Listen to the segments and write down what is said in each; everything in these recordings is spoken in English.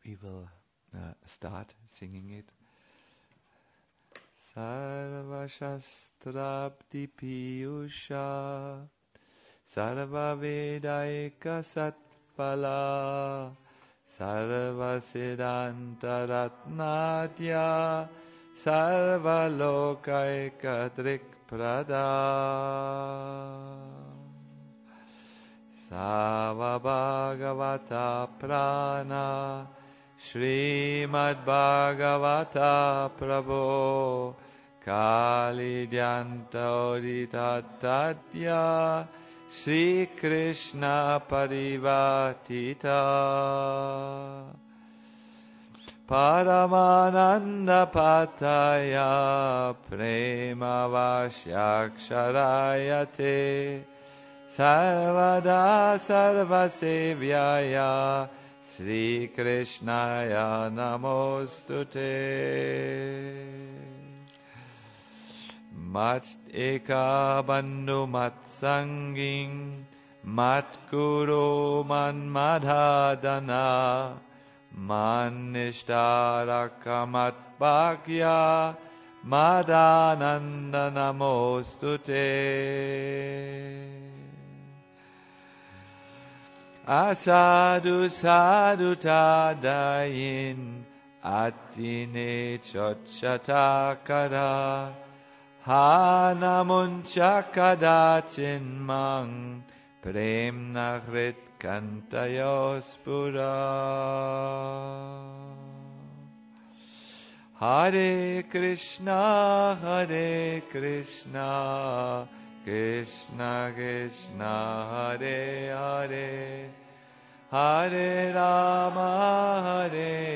We will start singing it. Sarva Shastrabdi Piyusha Sarva Vedaika Satpala Sarva Siddhanta Ratnadya Sarva Lokaika Drikprada Sava Bhagavata Prana Srimad Bhagavata Prabhu Kali Dyanta Tatya Sri Krishna Parivatita Paramananda Pataya Prema Vasyaksharayate Sarvada Sarvasevyaya Sri Krishnaya Namostute Mat Eka Bandhu Mat Sanging Mat Guru Man Madhadana Man Nishtaraka Mat Bhagya Madananda Namostute Asadu sadhu tadayin atine chochatakara hanamuncha kadachin mang premna hrit kantayospura Hare Krishna Krishna Krishna Hare Hare Hare Rama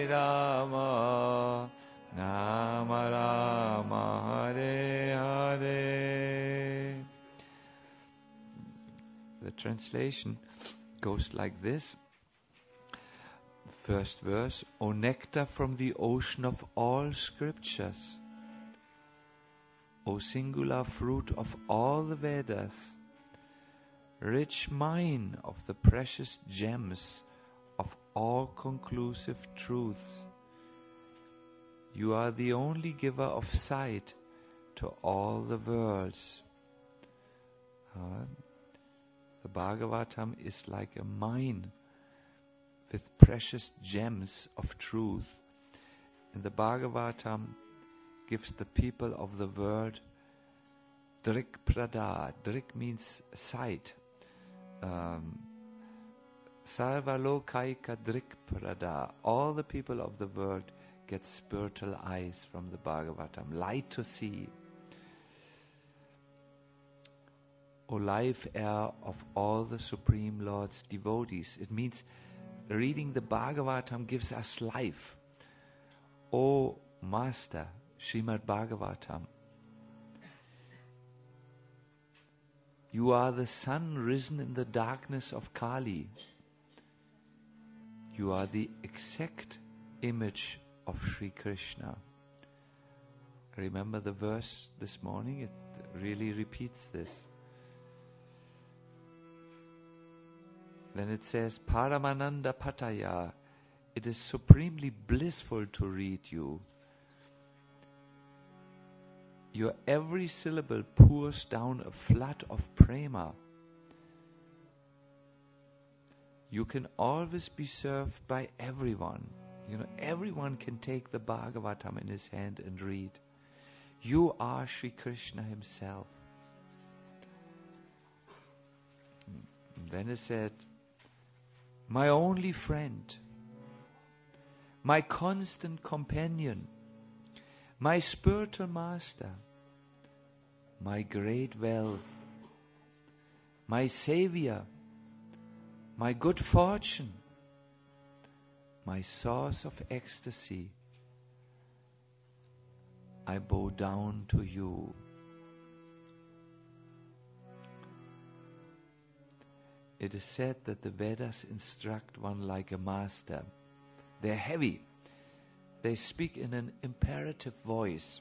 Rama Rama Hare Hare. The translation goes like this. First verse, O nectar from the ocean of all scriptures, O singular fruit of all the Vedas, rich mine of the precious gems of all conclusive truths, you are the only giver of sight to all the worlds. The Bhagavatam is like a mine with precious gems of truth. And the Bhagavatam gives the people of the world Drik Prada. Drik means sight. Sarvalokaika Drik Prada. All the people of the world get spiritual eyes from the Bhagavatam, light to see. O life air of all the Supreme Lord's devotees. It means reading the Bhagavatam gives us life. O Master, Srimad Bhagavatam, you are the sun risen in the darkness of Kali. You are the exact image of Sri Krishna. Remember the verse this morning? It really repeats this. Then it says, Paramananda Pataya. It is supremely blissful to read you. Your every syllable pours down a flood of prema. You can always be served by everyone. Everyone can take the Bhagavatam in his hand and read. You are Sri Krishna himself. And then it said, my only friend, my constant companion, my spiritual master, my great wealth, my savior, my good fortune, my source of ecstasy, I bow down to you. It is said that the Vedas instruct one like a master. They're heavy. They speak in an imperative voice.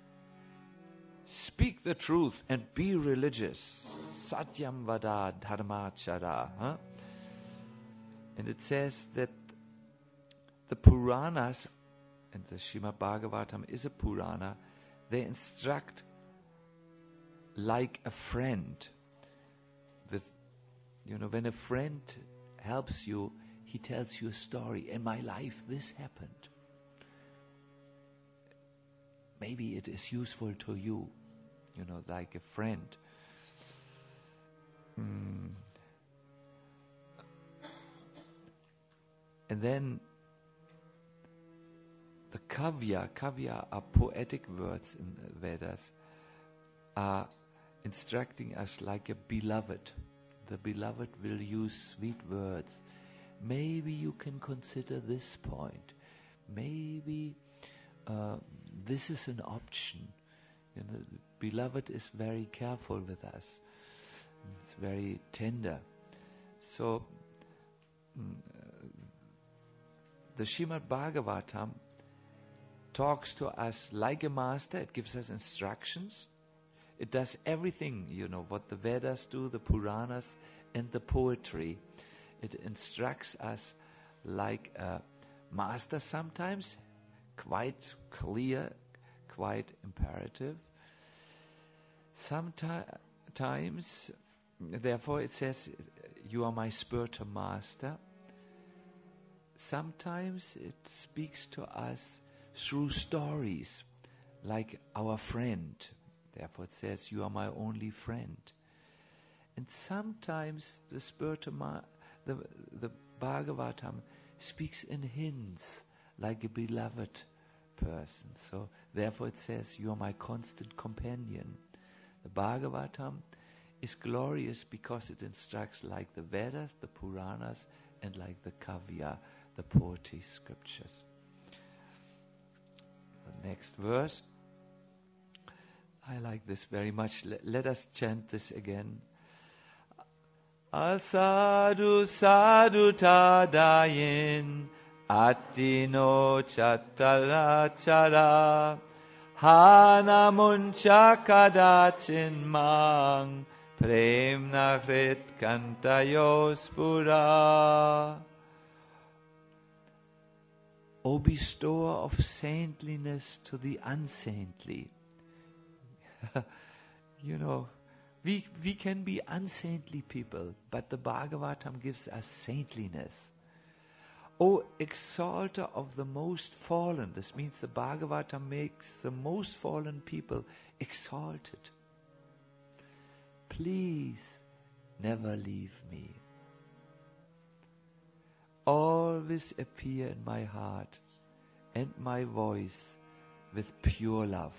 Speak the truth and be religious. Satyam vada dharmachara. And it says that the Puranas, and the Srimad Bhagavatam is a Purana, they instruct like a friend. When a friend helps you, he tells you a story. In my life, this happened. Maybe it is useful to you, like a friend. And then the kavya are poetic words in the Vedas, are instructing us like a beloved. The beloved will use sweet words. Maybe you can consider this point. Maybe this is an option. Beloved is very careful with us. It's very tender. So the Srimad Bhagavatam talks to us like a master. It gives us instructions. It does everything, what the Vedas do, the Puranas and the poetry. It instructs us like a master sometimes, quite clear, quite imperative. Sometimes, therefore it says, you are my spiritual master. Sometimes it speaks to us through stories, like our friend. Therefore it says, you are my only friend. And sometimes the spiritual the Bhagavatam speaks in hints, like a beloved person. So therefore it says, you are my constant companion. The Bhagavatam is glorious because it instructs like the Vedas, the Puranas, and like the Kavya, the poetry scriptures. The next verse. I like this very much. Let us chant this again. Asadu sadhu tadayin attino chattarachara hanamuncha kadachin mang premna hrit kantayospura. O bestower of saintliness to the unsaintly. We can be unsaintly people, but the Bhagavatam gives us saintliness. O exalter of the most fallen, this means the Bhagavatam makes the most fallen people exalted. Please never leave me. Always appear in my heart and my voice with pure love.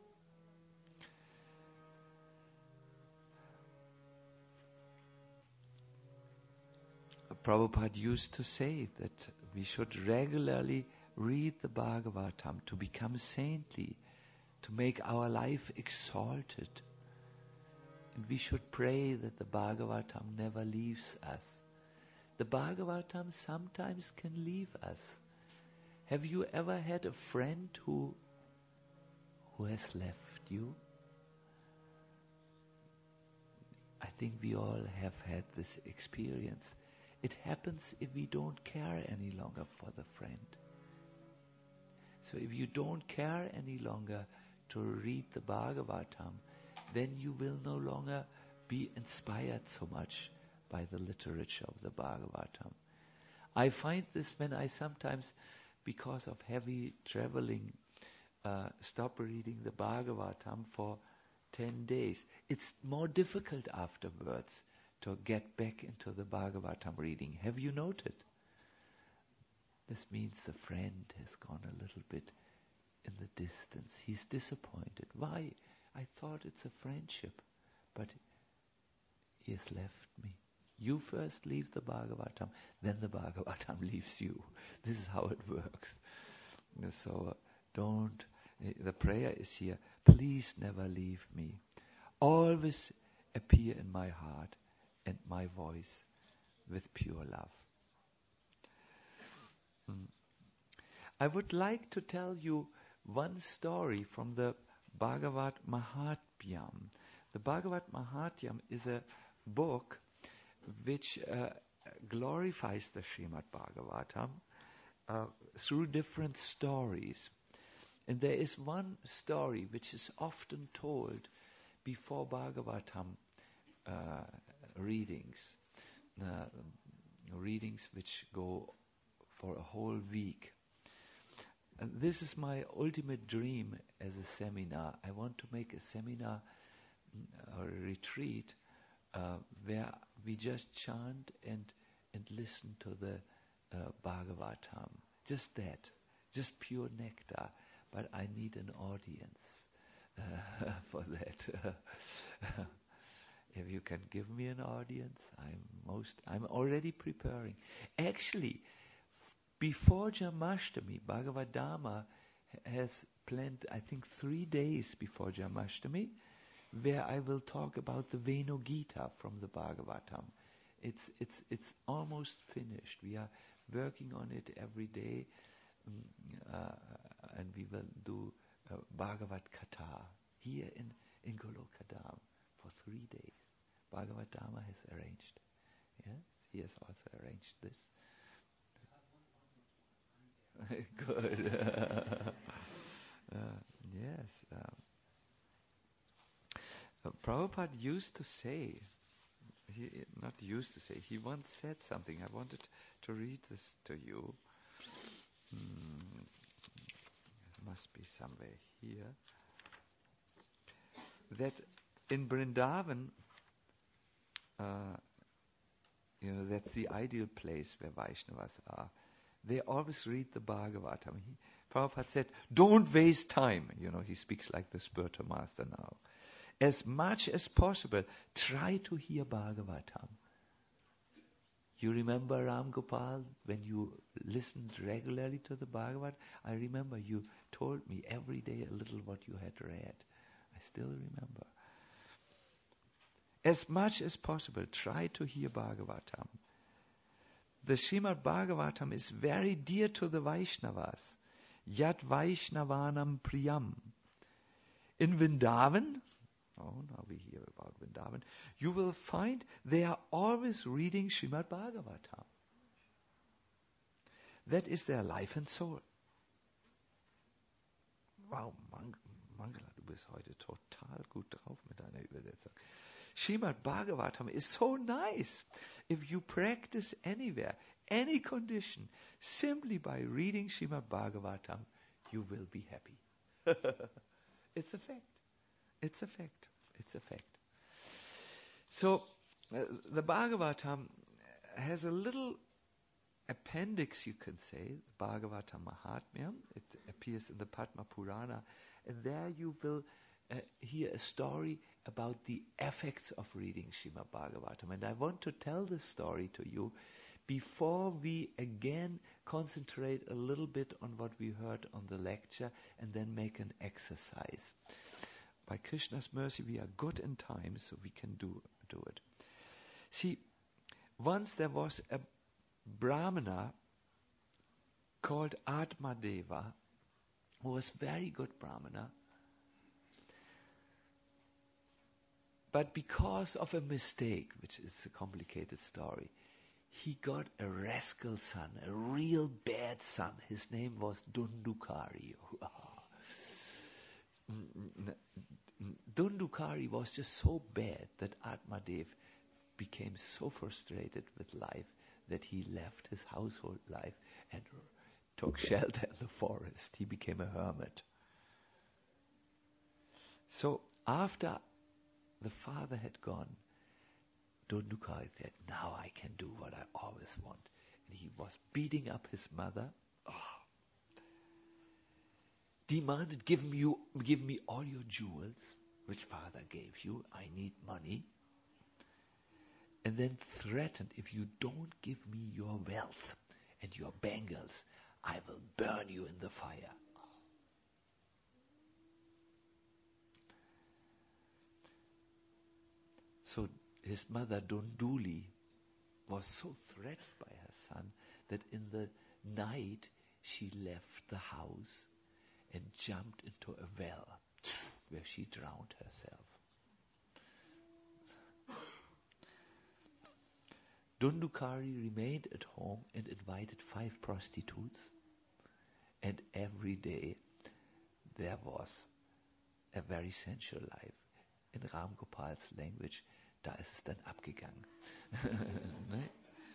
Prabhupada used to say that we should regularly read the Bhagavatam to become saintly, to make our life exalted. And we should pray that the Bhagavatam never leaves us. The Bhagavatam sometimes can leave us. Have you ever had a friend who has left you? I think we all have had this experience. It happens if we don't care any longer for the friend. So if you don't care any longer to read the Bhagavatam, then you will no longer be inspired so much by the literature of the Bhagavatam. I find this when I sometimes, because of heavy traveling, stop reading the Bhagavatam for 10 days. It's more difficult afterwards to get back into the Bhagavatam reading. Have you noted? This means the friend has gone a little bit in the distance. He's disappointed. Why? I thought it's a friendship, but he has left me. You first leave the Bhagavatam, then the Bhagavatam leaves you. This is how it works. So the prayer is here, please never leave me. Always appear in my heart and my voice with pure love. I would like to tell you one story from the Bhagavad Mahatyam. The Bhagavad Mahatyam is a book which glorifies the Srimad Bhagavatam, through different stories. And there is one story which is often told before Bhagavatam readings, readings which go for a whole week. And this is my ultimate dream as a seminar. I want to make a seminar or a retreat where we just chant and listen to the Bhagavatam. Just that. Just pure nectar. But I need an audience for that. If you can give me an audience, I'm already preparing. Actually, before Jamashtami, Bhagavad-dhamma has planned, I think, 3 days before Jamashtami, where I will talk about the Venu Gita from the Bhagavatam. It's almost finished. We are working on it every day, and we will do Bhagavad Katha here in Golokadam for 3 days. Bhagavad-dhamma has arranged. Yes, he has also arranged this. Good. Yes. Prabhupada used to say, he once said something. I wanted to read this to you. It must be somewhere here. That in Vrindavan, that's the ideal place where Vaishnavas are. They always read the Bhagavatam. Prabhupada said, don't waste time. He speaks like the spiritual master now. As much as possible, try to hear Bhagavatam. You remember Ram Gopal, when you listened regularly to the Bhagavat? I remember you told me every day a little what you had read. I still remember. As much as possible, try to hear Bhagavatam. The Srimad Bhagavatam is very dear to the Vaishnavas. Yat Vaishnavanam Priyam. In Vrindavan, now we hear about Vrindavan, you will find they are always reading Srimad Bhagavatam. That is their life and soul. Wow, Mangala, du bist heute total gut drauf mit deiner Übersetzung. Srimad Bhagavatam is so nice. If you practice anywhere, any condition, simply by reading Srimad Bhagavatam, you will be happy. It's a fact. It's a fact. It's a fact. So, the Bhagavatam has a little appendix, you can say, Bhagavatam Mahatmyam. It appears in the Padma Purana. And there you will hear a story about the effects of reading Srimad Bhagavatam. And I want to tell this story to you before we again concentrate a little bit on what we heard on the lecture and then make an exercise. By Krishna's mercy, we are good in time, so we can do it. See, once there was a Brahmana called Atmadeva, who was very good Brahmana, but because of a mistake, which is a complicated story, he got a rascal son, a real bad son. His name was Dundukari. Dundukari was just so bad that Atmadev became so frustrated with life that he left his household life and took shelter in the forest. He became a hermit. So after the father had gone, Dundukari said, now I can do what I always want. And he was beating up his mother. Demanded, give me all your jewels, which father gave you. I need money. And then threatened, if you don't give me your wealth and your bangles, I will burn you in the fire. So his mother Dunduli was so threatened by her son that in the night she left the house and jumped into a well where she drowned herself. Dundukari remained at home and invited 5 prostitutes And every day there was a very sensual life. In Ram Gopal's language, da ist es dann abgegangen. Ne?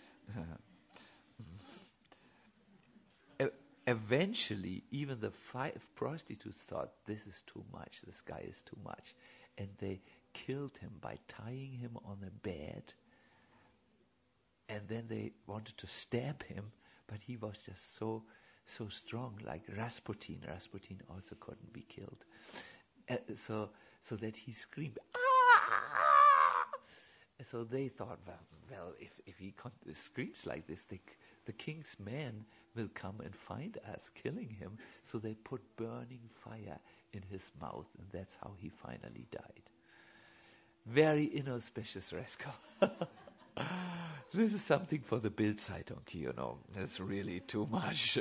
Eventually, even the 5 prostitutes thought, this is too much, this guy is too much. And they killed him by tying him on a bed. And then they wanted to stab him, but he was just so strong, like Rasputin. Rasputin also couldn't be killed. So that he screamed, "Ah!" So they thought, well, if he screams like this, the king's men will come and find us, killing him. So they put burning fire in his mouth, and that's how he finally died. Very inauspicious rascal. This is something for the Bild-Zeitung, you know. That's really too much.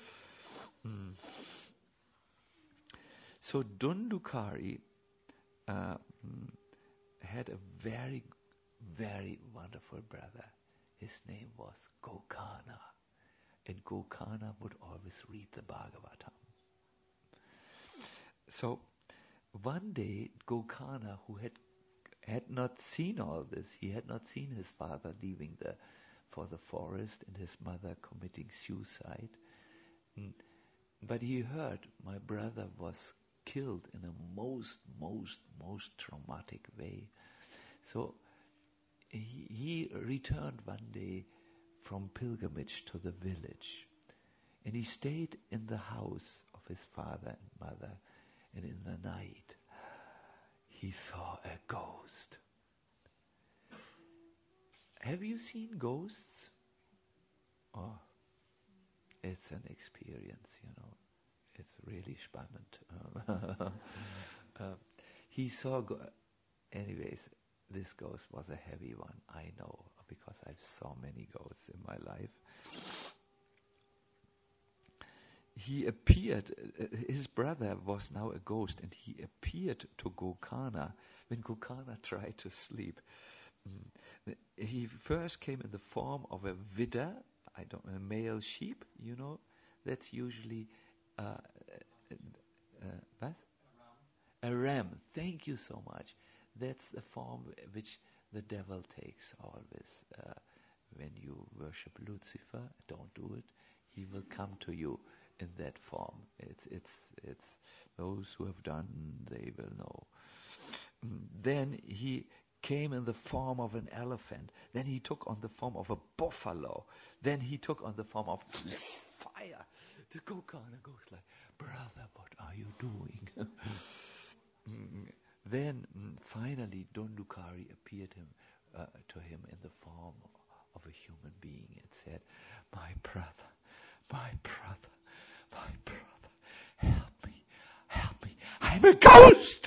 So Dhundhukari had a very, very wonderful brother. His name was Gokana. And Gokana would always read the Bhagavatam. So one day, Gokana, who had not seen all this, he had not seen his father leaving for the forest and his mother committing suicide. But he heard my brother was killed in a most traumatic way. So he returned one day from pilgrimage to the village, and he stayed in the house of his father and mother, and in the night he saw a ghost. Have you seen ghosts? Oh, it's an experience, you know. It's really spannend. He saw, anyways, this ghost was a heavy one, I know, because I've saw many ghosts in my life. He appeared, his brother was now a ghost, and he appeared to Gokana when Gokana tried to sleep. He first came in the form of a vidda, a male sheep, you know. That's usually what? A ram. Thank you so much. That's the form which the devil takes always. When you worship Lucifer, don't do it. He will come to you in that form. It's those who have done, they will know. Then he came in the form of an elephant. Then he took on the form of a buffalo. Then he took on the form of fire. The Gokana goes like, brother, what are you doing? Then finally Dhundhukari appeared to him in the form of a human being and said, my brother, help me, I'm a ghost!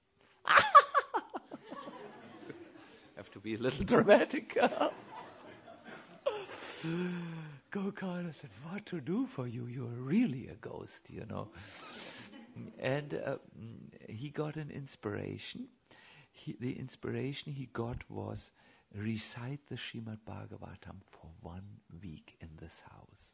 Have to be a little dramatic. Gokana said, what to do for you? You're really a ghost, you know. And he got an inspiration. The inspiration he got was recite the Srimad Bhagavatam for 1 week in this house.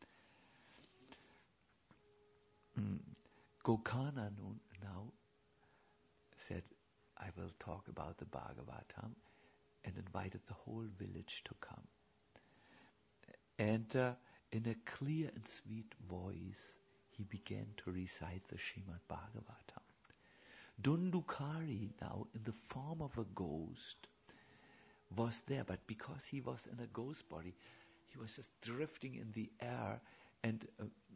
Gokana now said, I will talk about the Bhagavatam, and invited the whole village to come. And in a clear and sweet voice, he began to recite the Srimad Bhagavatam. Dhundhukari now, in the form of a ghost, was there, but because he was in a ghost body, he was just drifting in the air, and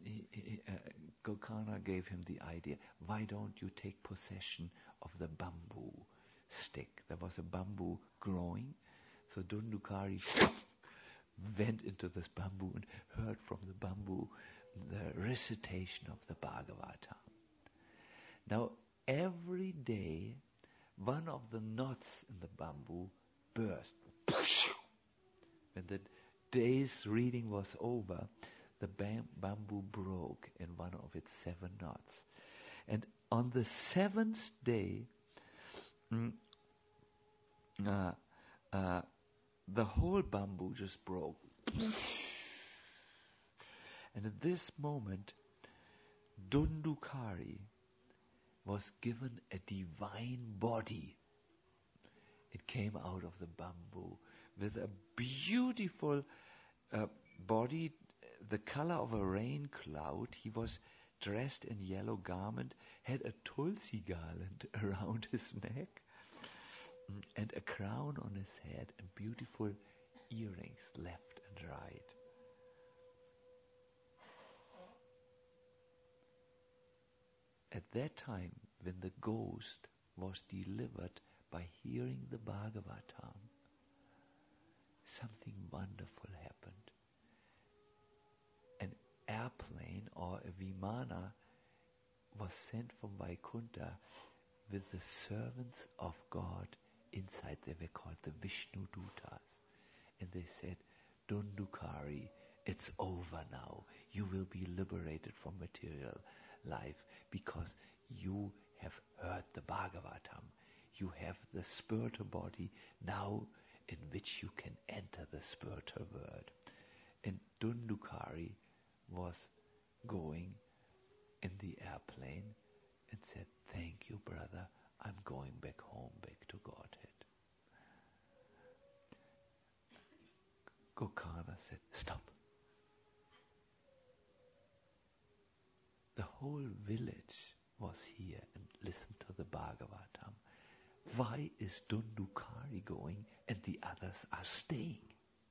Gokana gave him the idea, why don't you take possession of the bamboo stick? There was a bamboo growing, so Dhundhukari went into this bamboo and heard from the bamboo the recitation of the Bhagavatam. Now, every day, one of the knots in the bamboo burst. When the day's reading was over, the bamboo broke in one of its 7 knots. And on the 7th day, the whole bamboo just broke. And at this moment, Dundukari was given a divine body. It came out of the bamboo with a beautiful body, the color of a rain cloud. He was dressed in yellow garment, had a tulsi garland around his neck, and a crown on his head, and beautiful earrings left and right. At that time, when the ghost was delivered by hearing the Bhagavatam, something wonderful happened. An airplane or a Vimana was sent from Vaikuntha with the servants of God inside. They were called the Vishnu Dutas. And they said, Dundukari, it's over now. You will be liberated from material life because you have heard the Bhagavatam. You have the spiritual body now in which you can enter the spiritual world. And Dundukari was going in the airplane and said, thank you, brother, I'm going back home, back to Godhead. Gokana said, stop. The whole village was here and listened to the Bhagavatam. Why is Dundukari going and the others are staying?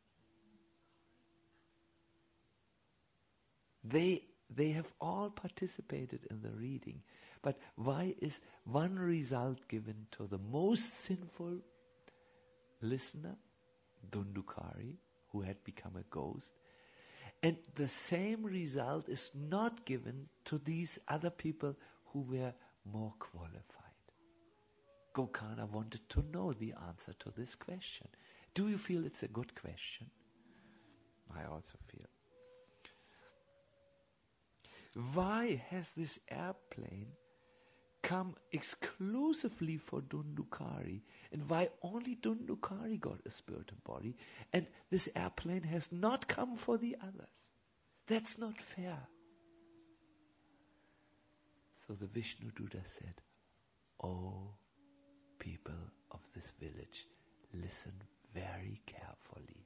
They have all participated in the reading, but why is one result given to the most sinful listener, Dundukari, who had become a ghost, and the same result is not given to these other people who were more qualified? Gokana wanted to know the answer to this question. Do you feel it's a good question? I also feel. Why has this airplane come exclusively for Dundukari, and why only Dundukari got a spiritual body, and this airplane has not come for the others? That's not fair. So the Vishnu Duta said, oh, people of this village, listen very carefully.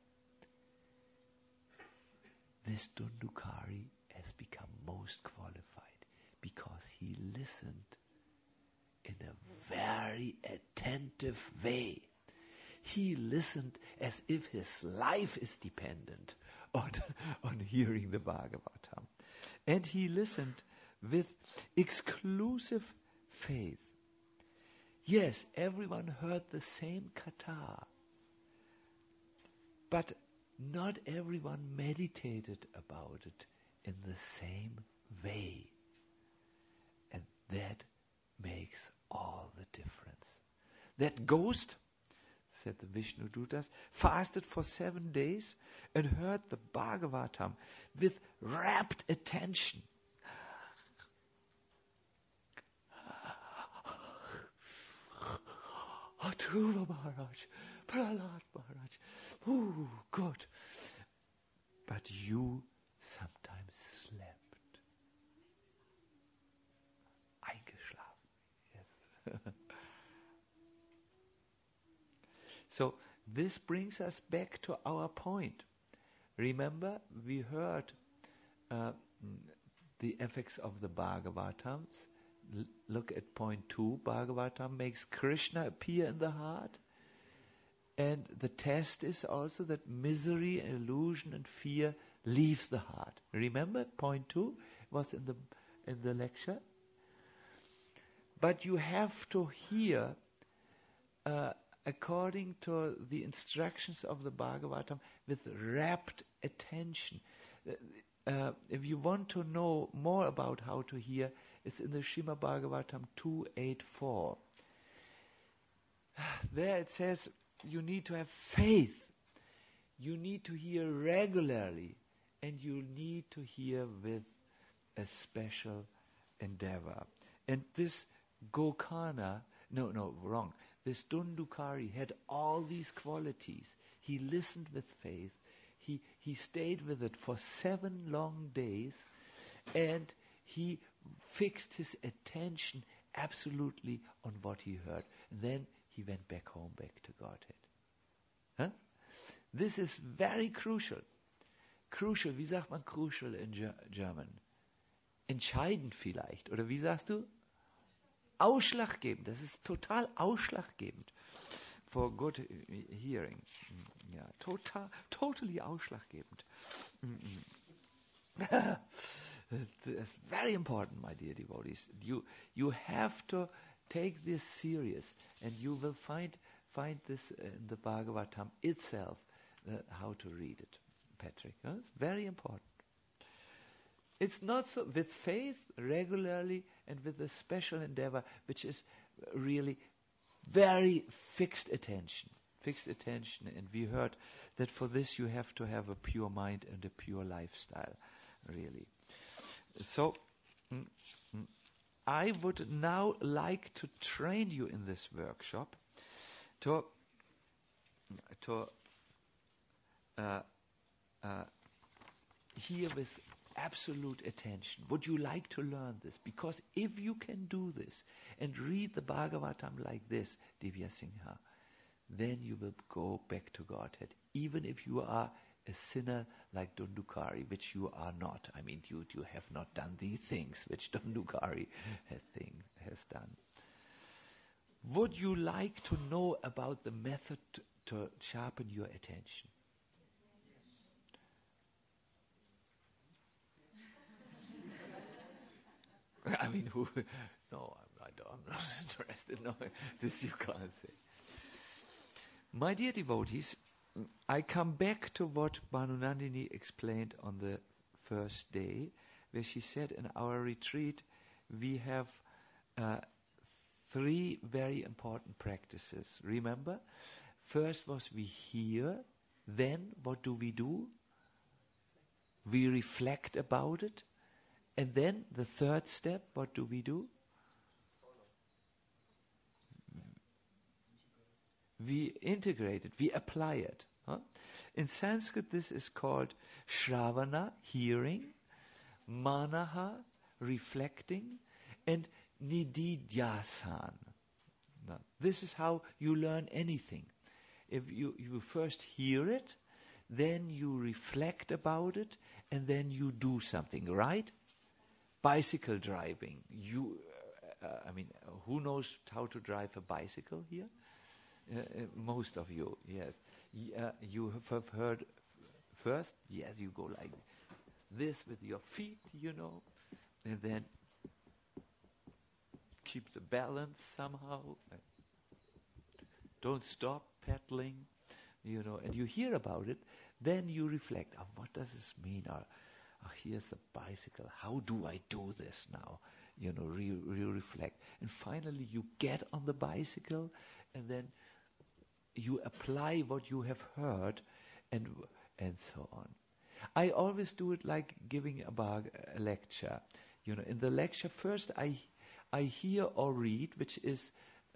This Dundukari has become most qualified because he listened in a very attentive way. He listened as if his life is dependent on hearing the Bhagavatam. And he listened with exclusive faith. Yes, everyone heard the same katha, but not everyone meditated about it in the same way. And that makes all the difference. That ghost, said the Vishnu Dutas, fasted for 7 days and heard the Bhagavatam with rapt attention. Dhruva Maharaj, Prahlad Maharaj, ooh, good. But you sometimes slept. Eingeschlafen. Yes. So this brings us back to our point. Remember, we heard the effects of the Bhagavatams. Look at point 2. Bhagavatam makes Krishna appear in the heart. And the test is also that misery, illusion and fear leave the heart. Remember, point 2 was in the lecture. But you have to hear according to the instructions of the Bhagavatam with rapt attention. If you want to know more about how to hear, it's in the Srimad Bhagavatam 2.8.4. There it says you need to have faith. You need to hear regularly, and you need to hear with a special endeavor. And this Gokana, this Dundukari had all these qualities. He listened with faith. He stayed with it for 7 long days, and he fixed his attention absolutely on what he heard. And then he went back home, back to Godhead. Huh? This is very crucial. Crucial, wie sagt man crucial in German? Entscheidend vielleicht. Oder wie sagst du? Ausschlaggebend. Das ist total ausschlaggebend. For good hearing. Yeah, totally ausschlaggebend. It's very important, my dear devotees. You have to take this serious, and you will find this in the Bhagavatam itself, how to read it, Patrick. It's very important. It's not so with faith regularly and with a special endeavor, which is really very fixed attention. And we heard that for this you have to have a pure mind and a pure lifestyle, really. So, I would now like to train you in this workshop to hear with absolute attention. Would you like to learn this? Because if you can do this and read the Bhagavatam like this, Divya Singha, then you will go back to Godhead. Even if you are a sinner like Dundukari, which you are not. I mean, you have not done these things which Dundukari has done. Would you like to know about the method to sharpen your attention? I mean, who? No, I'm not interested. No, this you can't say. My dear devotees, I come back to what Bhanunandini explained on the first day, where she said in our retreat we have 3 very important practices. Remember? First was we hear, then what do? We reflect about it, and then the third step, what do? We integrate it, we apply it. Huh? In Sanskrit this is called Shravana, hearing, Manaha, reflecting, and Nididhyasan. Now, this is how you learn anything. If you first hear it, then you reflect about it, and then you do something, right? Bicycle driving. Who knows how to drive a bicycle here? Most of you, yes. You have heard first, yes, you go like this with your feet, and then keep the balance somehow. Don't stop pedaling, and you hear about it, then you reflect, what does this mean? Here's the bicycle. How do I do this now? Reflect. And finally you get on the bicycle, and then you apply what you have heard, and so on. I always do it like giving a lecture. In the lecture, first I hear or read, which is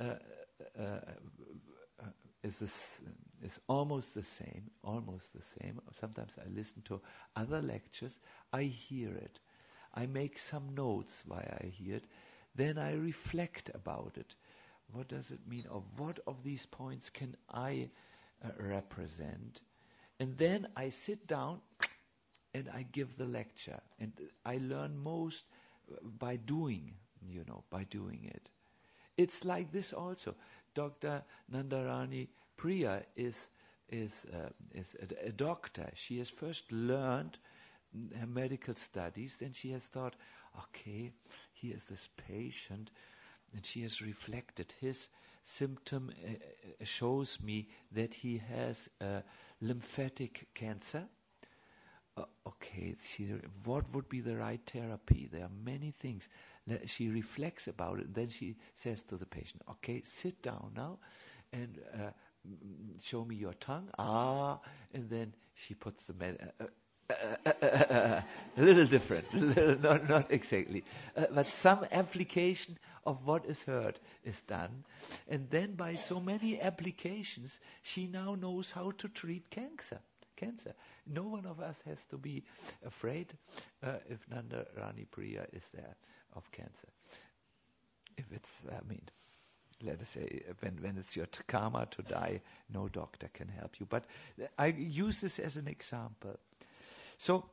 almost the same. Sometimes I listen to other lectures. I hear it. I make some notes while I hear it. Then I reflect about it. What does it mean? Or what of these points can I represent? And then I sit down and I give the lecture. And I learn most by doing, it. It's like this also. Dr. Nandarani Priya is a doctor. She has first learned her medical studies, then she has thought, okay, here is this patient, and she has reflected. His symptom shows me that he has lymphatic cancer. Okay, what would be the right therapy? There are many things. She reflects about it, and then she says to the patient, okay, sit down now and show me your tongue. And then she puts the a little different, not exactly, but some application of what is heard is done, and then by so many applications she now knows how to treat cancer. No one of us has to be afraid if Nanda Rani Priya is there of cancer. If it's, let us say, when it's your karma to die, no doctor can help you. But I use this as an example. So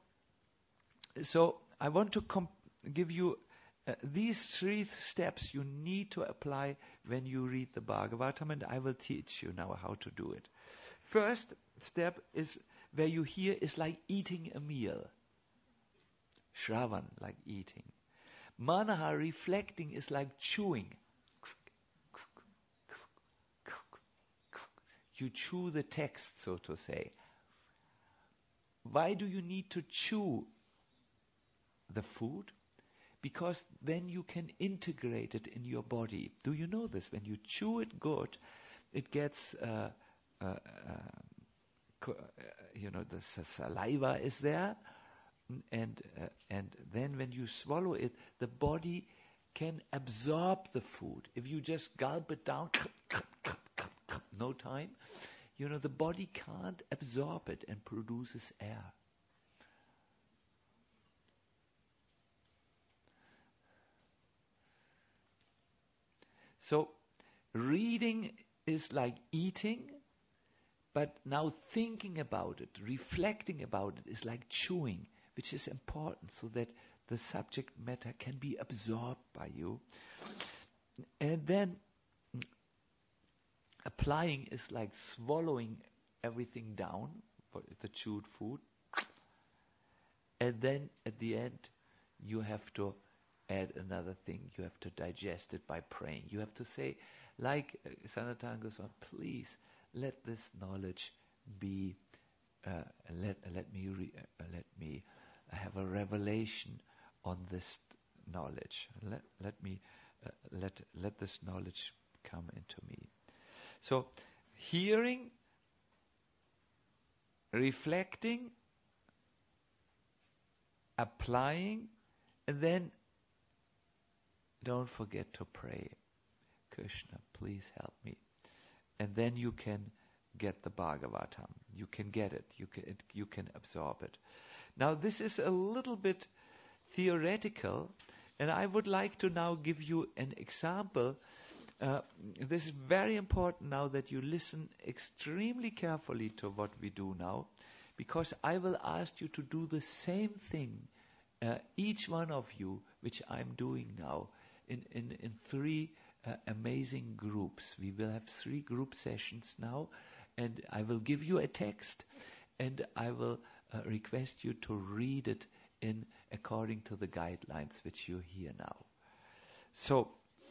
I want to give you these 3 steps you need to apply when you read the Bhagavatam, and I will teach you now how to do it. First step is where you hear is like eating a meal. Shravan, like eating. Manaha, reflecting, is like chewing. You chew the text, so to say. Why do you need to chew the food? Because then you can integrate it in your body. Do you know this? When you chew it good, it gets, the saliva is there, and then when you swallow it, the body can absorb the food. If you just gulp it down, no time, the body can't absorb it and produces air. So, reading is like eating, but now thinking about it, reflecting about it, is like chewing, which is important so that the subject matter can be absorbed by you. And then applying is like swallowing everything down, for the chewed food. And then at the end, you have to add another thing. You have to digest it by praying. You have to say, like Sanatana Goswami, please let this knowledge be. Let me have a revelation on this knowledge. Let this knowledge come into me. So, hearing, reflecting, applying, and then don't forget to pray. Krishna, please help me. And then you can get the Bhagavatam. You can get it. You can absorb it. Now this is a little bit theoretical, and I would like to now give you an example. This is very important now that you listen extremely carefully to what we do now, because I will ask you to do the same thing, each one of you, which I'm doing now, in 3 amazing groups. We will have 3 group sessions now, and I will give you a text, and I will request you to read it according to the guidelines which you hear now. So,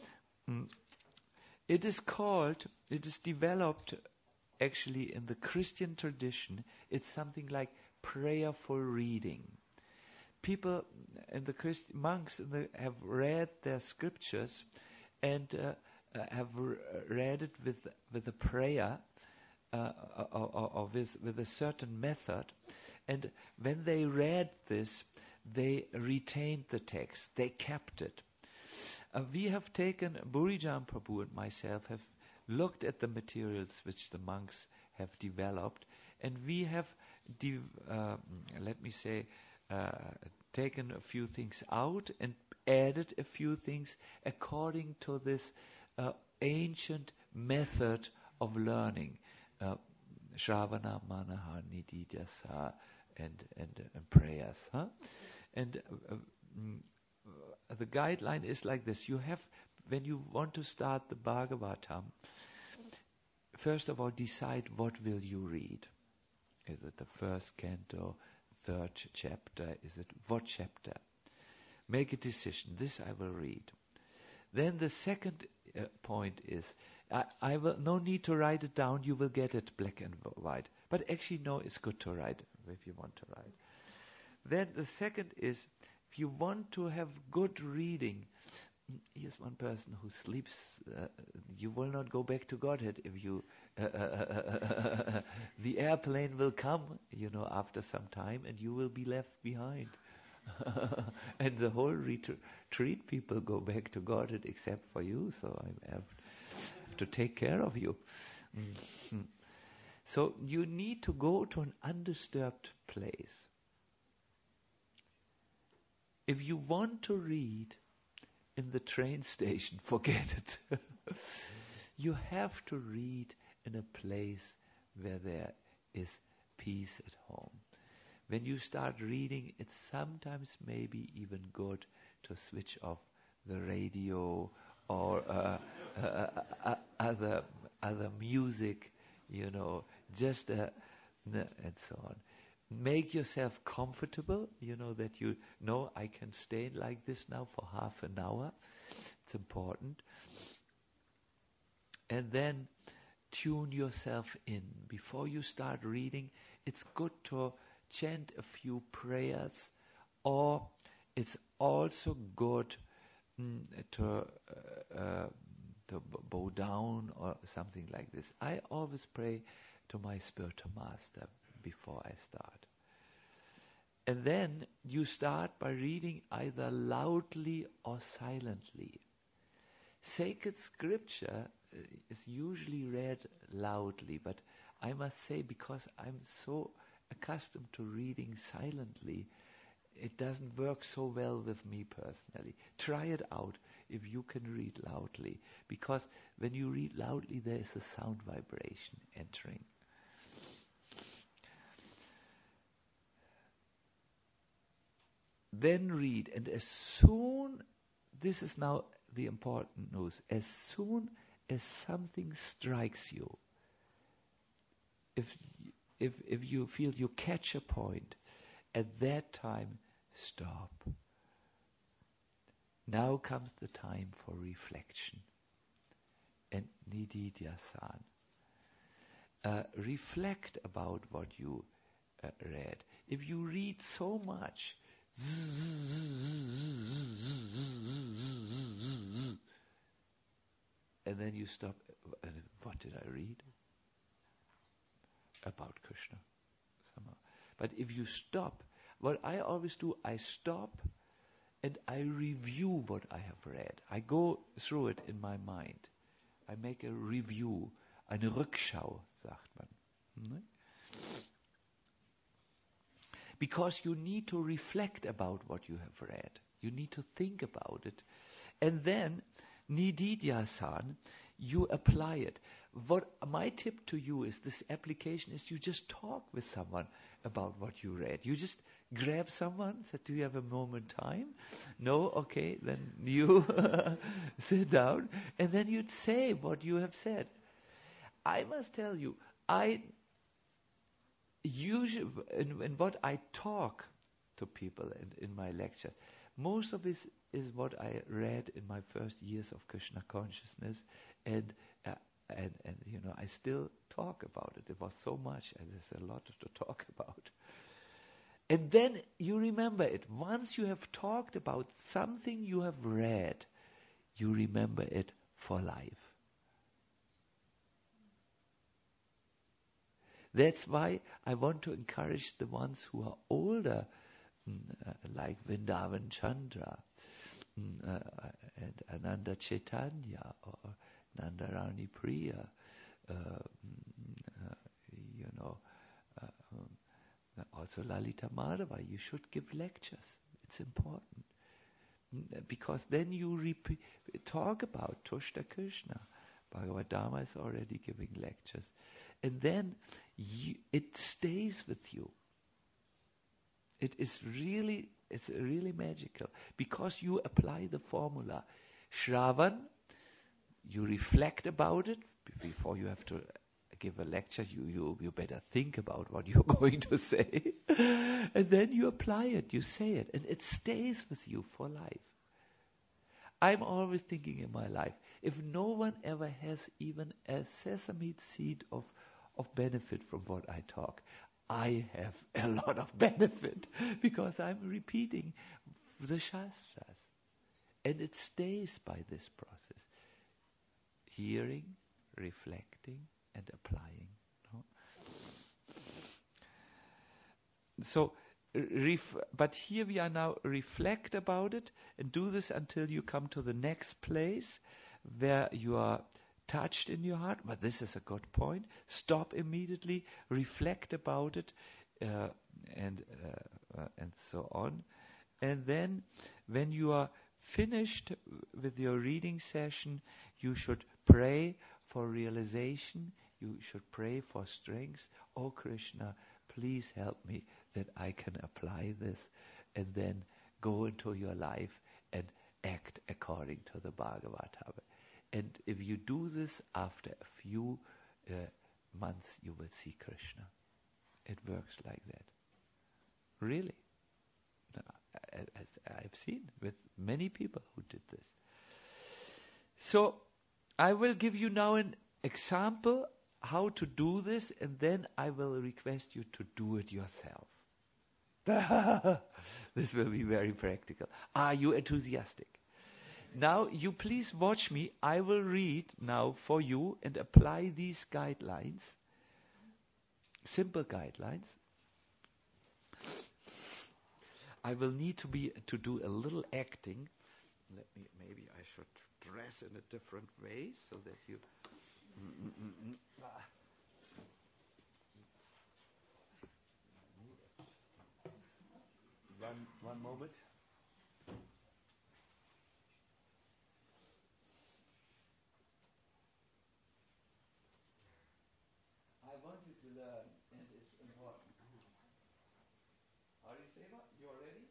it is developed actually in the Christian tradition. It's something like prayerful reading. People and the monks have read their scriptures and have read it with a prayer or with a certain method. And when they read this, they retained the text. They kept it. We have taken, Burijan Prabhu and myself have looked at the materials which the monks have developed, and we have, taken a few things out and added a few things according to this ancient method of learning, Shravana, Manaha, Nididhyasa, and prayers. And the guideline is like this. You have, when you want to start the Bhagavatam, first of all decide what will you read. Is it the first canto, 3rd chapter? Is it what chapter? Make a decision. This I will read. Then the second point is, I will no need to write it down. You will get it black and white. But actually, no, it's good to write if you want to write. Then the second is, if you want to have good reading, here's one person who sleeps. You will not go back to Godhead if you. The airplane will come, after some time, and you will be left behind. And the whole retreat people go back to Godhead except for you. So I have to take care of you. So you need to go to an undisturbed place. If you want to read in the train station, forget it. You have to read in a place where there is peace at home. When you start reading, it's sometimes maybe even good to switch off the radio or other music, just and so on. Make yourself comfortable, that you know I can stay like this now for half an hour. It's important. And then tune yourself in. Before you start reading, it's good to chant a few prayers, or it's also good to bow down or something like this. I always pray to my spiritual master before I start. And then you start by reading either loudly or silently. Sacred scripture is usually read loudly, but I must say, because I'm so accustomed to reading silently, it doesn't work so well with me personally. Try it out if you can read loudly, because when you read loudly, there is a sound vibration entering. Then read, and as soon, this is now the important news, as soon as something strikes you, if you feel you catch a point, at that time, stop. Now comes the time for reflection. And nididhyasan. Reflect about what you read. If you read so much, and then you stop, what did I read? About Krishna. Somehow. But if you stop, what I always do, I stop and I review what I have read. I go through it in my mind. I make a review, eine Rückschau, sagt man. Because you need to reflect about what you have read. You need to think about it. And then, nididhyasan, you apply it. What my tip to you is, this application is, you just talk with someone about what you read. You just grab someone, say, do you have a moment time? No? Okay, then you sit down, and then you'd say what you have said. I must tell you, I usually, in what I talk to people in my lectures, most of it is what I read in my first years of Krishna consciousness, and I still talk about it. It was so much, and there's a lot to talk about. And then you remember it. Once you have talked about something you have read, you remember it for life. That's why I want to encourage the ones who are older, like Vrindavan Chandra, and Ananda Chaitanya, or Nandarani Priya, also Lalita Madhava. You should give lectures. It's important. Because then you talk about Tushta Krishna. Bhagavad Dharma is already giving lectures. And then it stays with you. It's really magical. Because you apply the formula. Shravan, you reflect about it. Before you have to give a lecture, you better think about what you're going to say. And then you apply it, you say it, and it stays with you for life. I'm always thinking in my life, if no one ever has even a sesame seed of benefit from what I talk, I have a lot of benefit, because I'm repeating the Shastras. And it stays by this process. Hearing, reflecting, and applying. No? So, but here we are now, reflect about it and do this until you come to the next place where you are touched in your heart, but this is a good point. Stop immediately, reflect about it, and so on. And then, when you are finished with your reading session, you should pray for realization. You should pray for strength. Oh Krishna, please help me that I can apply this, and then go into your life and act according to the Bhagavatam. And if you do this, after a few months, you will see Krishna. It works like that. Really. As I've seen with many people who did this. So, I will give you now an example how to do this, and then I will request you to do it yourself. This will be very practical. Are you enthusiastic? Now, you please watch me. I will read now for you and apply these guidelines, simple guidelines. I will need to do a little acting. Maybe I should dress in a different way so that you. One moment. I want you to learn, and it's important. Are you Seva? You are ready?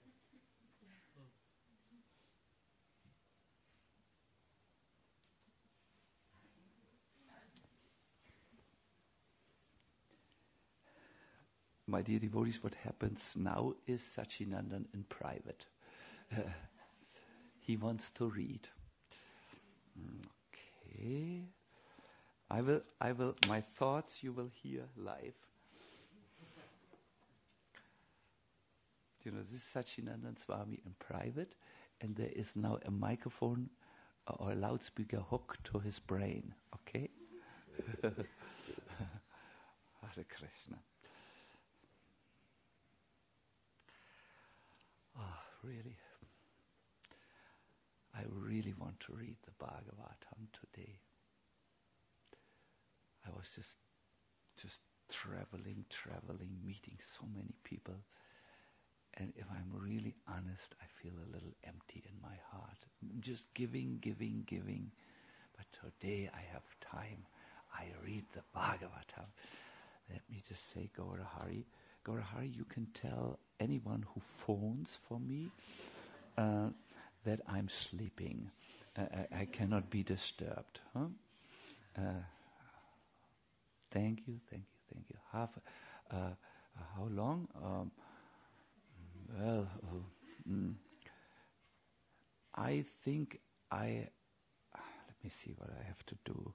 My dear devotees, what happens now is Sachinandan in private. He wants to read. Okay. I will, my thoughts you will hear live. You know, this is Sachinandan Swami in private, and there is now a microphone or a loudspeaker hooked to his brain. Okay? Hare Krishna. Really, I really want to read the Bhagavatam today. I was just traveling, meeting so many people. And if I'm really honest, I feel a little empty in my heart. I'm just giving. But today I have time. I read the Bhagavatam. Let me just say, Gaurahari. Gaurahari, you can tell anyone who phones for me that I'm sleeping. I cannot be disturbed. Huh? Thank you. How long? I think let me see what I have to do.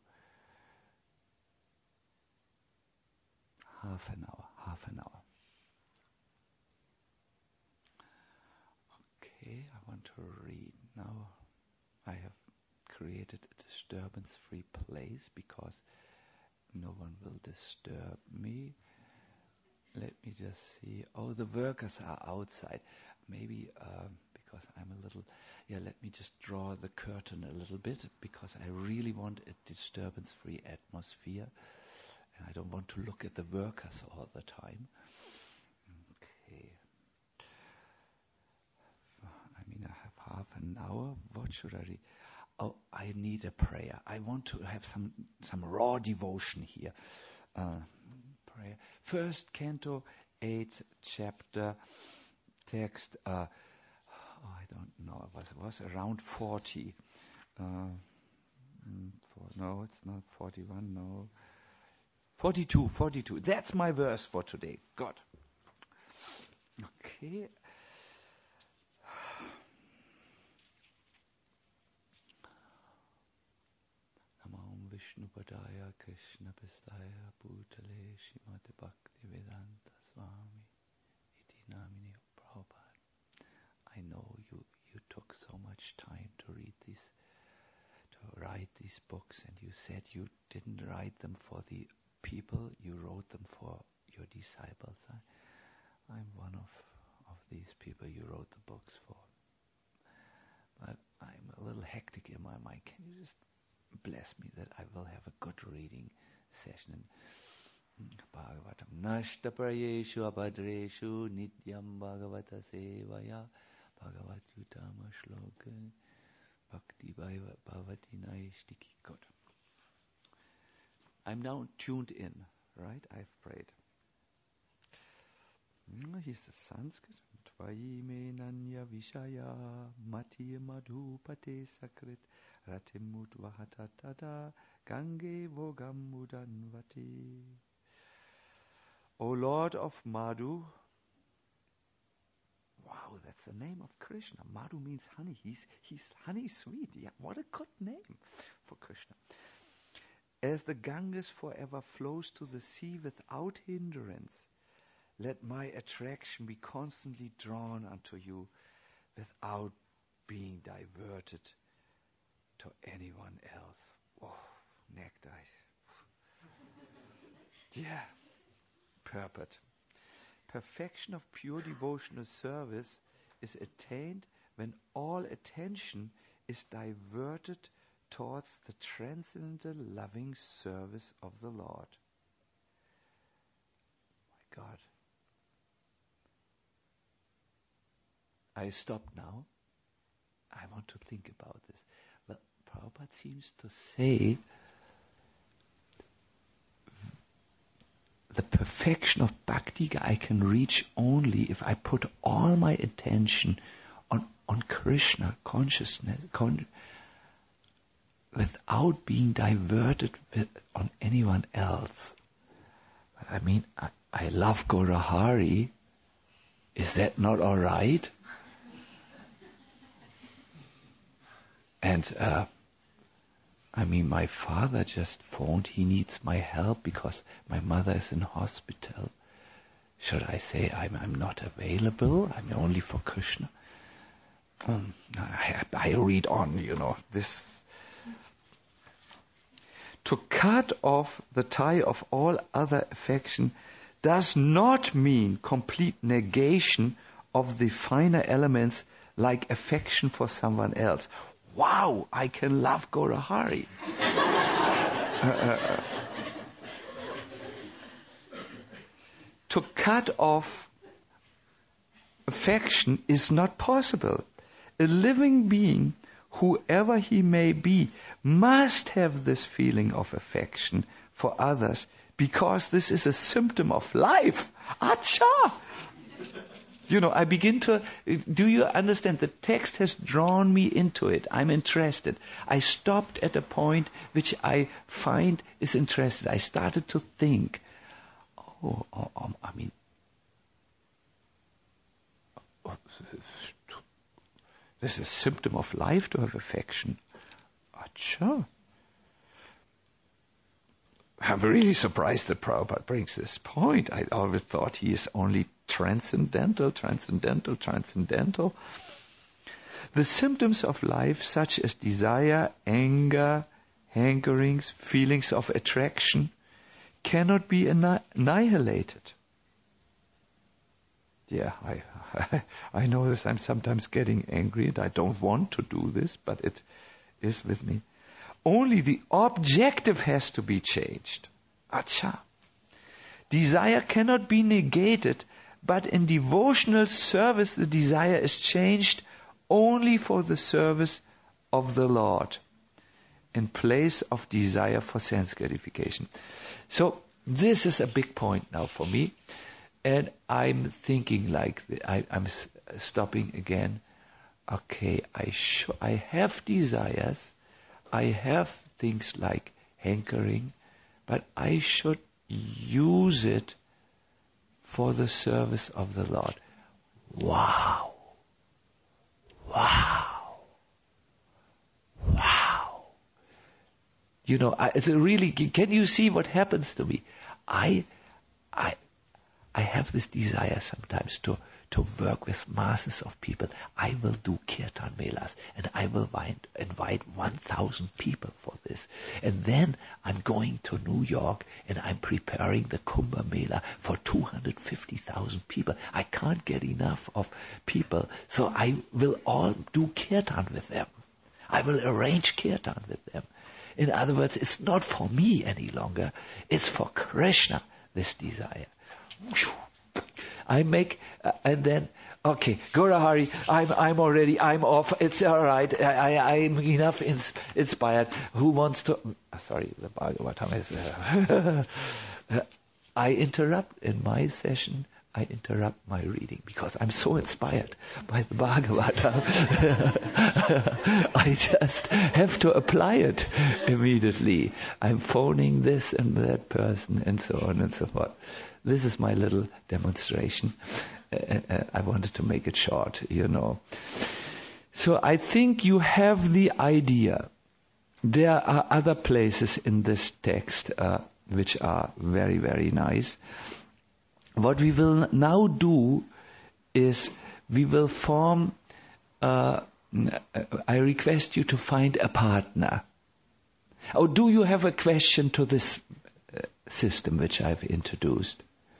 Half an hour. Okay, I want to read now. I have created a disturbance-free place because no one will disturb me. Let me just see. Oh, the workers are outside. Maybe because I'm a little. Yeah, let me just draw the curtain a little bit because I really want a disturbance-free atmosphere. And I don't want to look at the workers all the time. Okay. I mean, I have half an hour. What should I read? Oh, I need a prayer. I want to have some raw devotion here. Prayer. First Canto, 8th chapter, text. I don't know. It was around 40. No, it's not 41. No. 42. That's my verse for today. God. Okay. Namam Vishnu Padaya Krishna Pistaya Bhutale Shrimate Bhakti Vedanta Swami Iti Namini Prabhupada. I know you took so much time to write these books, and you said you didn't write them for the people, you wrote them for your disciples. I'm one of these people you wrote the books for. But I'm a little hectic in my mind. Can you just bless me that I will have a good reading session. Bhagavatam. Nashtaprayeshu abhadreshu nityam bhagavata sevaya bhagavatyutama shloka bhakti bhavati naishtiki. Good. I'm now tuned in, right? I've prayed. Here's the Sanskrit. Tvayi me nanya vishaya mati madhupate sakrit ratimut vahatatada gange vogam mudanvati. O Lord of Madhu. Wow, that's the name of Krishna. Madhu means honey. He's honey sweet. Yeah, what a good name for Krishna. As the Ganges forever flows to the sea without hindrance, let my attraction be constantly drawn unto you without being diverted to anyone else. Oh, nectar. Yeah, purport. Perfection of pure devotional service is attained when all attention is diverted towards the transcendental loving service of the Lord. My God. I stop now. I want to think about this. Well, Prabhupada seems to say the perfection of bhakti I can reach only if I put all my attention on Krishna consciousness, without being diverted on anyone else. I mean, I love Gaurahari. Is that not all right? And I mean, my father just phoned. He needs my help because my mother is in hospital. Should I say I'm not available? I'm only for Krishna. I read on, this. To cut off the tie of all other affection does not mean complete negation of the finer elements like affection for someone else. Wow, I can love Gaurahari. To cut off affection is not possible. A living being, whoever he may be, must have this feeling of affection for others because this is a symptom of life. Acha! I begin to, do you understand? The text has drawn me into it. I'm interested. I stopped at a point which I find is interesting. I started to think, this is a symptom of life to have affection. Acha. I'm really surprised that Prabhupada brings this point. I always thought he is only transcendental. The symptoms of life, such as desire, anger, hankerings, feelings of attraction, cannot be annihilated. Yeah, I know this. I'm sometimes getting angry and I don't want to do this, but it is with me. Only the objective has to be changed. Acha. Desire cannot be negated, but in devotional service the desire is changed only for the service of the Lord in place of desire for sense gratification. So this is a big point now for me, and I'm thinking I'm stopping again. Okay, I have desires. I have things like hankering, but I should use it for the service of the Lord. Wow. It's really, can you see what happens to me? I have this desire sometimes to work with masses of people. I will do Kirtan Melas and I will invite 1,000 people for this. And then I'm going to New York and I'm preparing the Kumbh Mela for 250,000 people. I can't get enough of people, so I will all do Kirtan with them. I will arrange Kirtan with them. In other words, it's not for me any longer. It's for Krishna, this desire. I make, and then, okay, Gaurahari, I'm off. It's all right. I'm enough inspired. Who wants to? Sorry, the Bhagavatam is. I interrupt in my session. I interrupt my reading because I'm so inspired by the Bhagavatam. I just have to apply it immediately. I'm phoning this and that person and so on and so forth. This is my little demonstration. I wanted to make it short, So I think you have the idea. There are other places in this text which are very, very nice. What we will now do is we will form, I request you to find a partner. Or do you have a question to this system which I've introduced?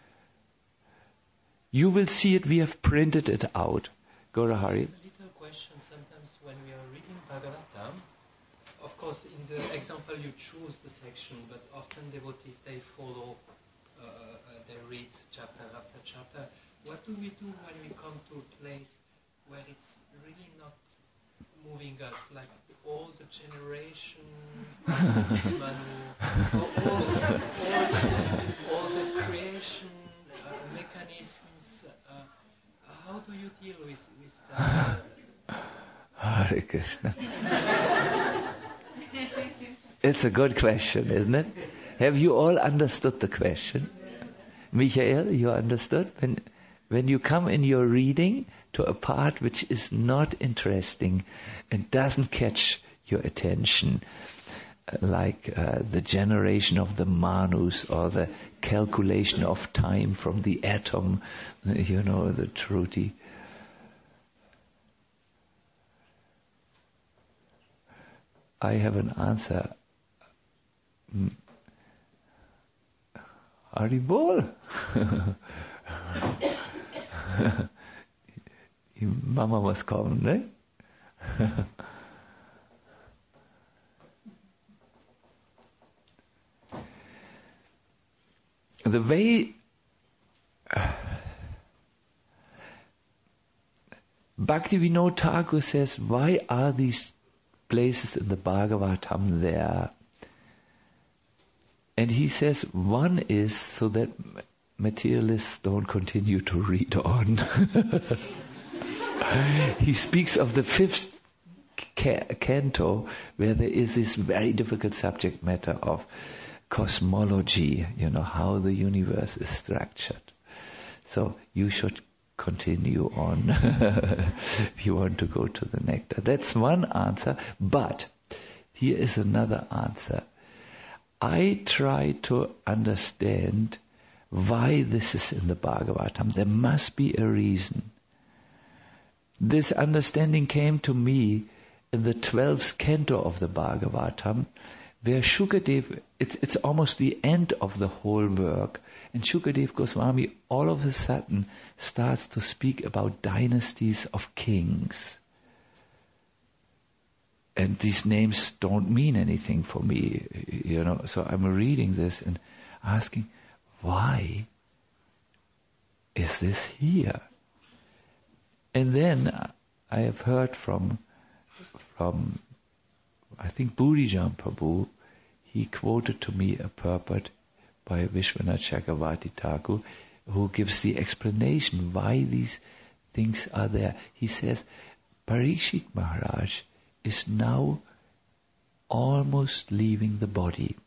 You will see it, we have printed it out. Gaurahari. A little question sometimes when we are reading Bhagavatam. Of course, in the example you choose the section, but often devotees, they follow, they read chapter after chapter. What do we do when we come to a place where it's really not moving us, like all the generation, Manu, all the creation mechanisms? How do you deal with that? Hare Krishna. It's a good question, isn't it? Have you all understood the question? Michael, you understood? When you come in your reading to a part which is not interesting and doesn't catch your attention, like the generation of the Manus or the calculation of time from the atom, the Truti. I have an answer. Haribol. Mama must come, right? The way Bhaktivinoda Thakur says, why are these places in the Bhagavatam there? And he says, one is so that materialists don't continue to read on. He speaks of the 5th canto, where there is this very difficult subject matter of cosmology, how the universe is structured. So you should continue on if you want to go to the nectar. That's one answer, but here is another answer. I try to understand why this is in the Bhagavatam. There must be a reason. This understanding came to me in the 12th canto of the Bhagavatam, where Shukadev, it's almost the end of the whole work, and Shukadev Goswami all of a sudden starts to speak about dynasties of kings. And these names don't mean anything for me, so I'm reading this and asking, why is this here? And then I have heard from I think Burijan Prabhu, he quoted to me a purport by Vishwanath Chakravarti Thakur, who gives the explanation why these things are there. He says, Parikshit Maharaj is now almost leaving the body.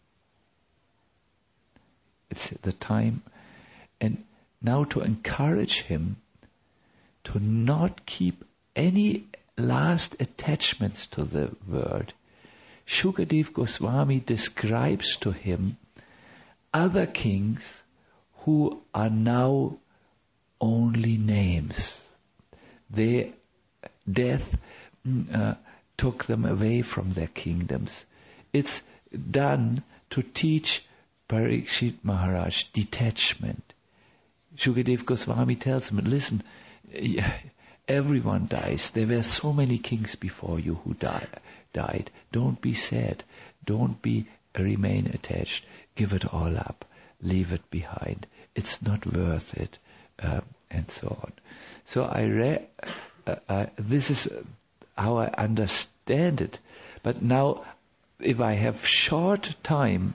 It's the time. And now to encourage him to not keep any last attachments to the word, Shukadev Goswami describes to him other kings who are now only names. Their death took them away from their kingdoms. It's done to teach Parikshit Maharaj detachment. Shukadev Goswami tells him, listen, everyone dies. There were so many kings before you who died. Don't be sad. Don't remain attached. Give it all up. Leave it behind. It's not worth it, and so on. So this is how I understand it. But now, if I have short time,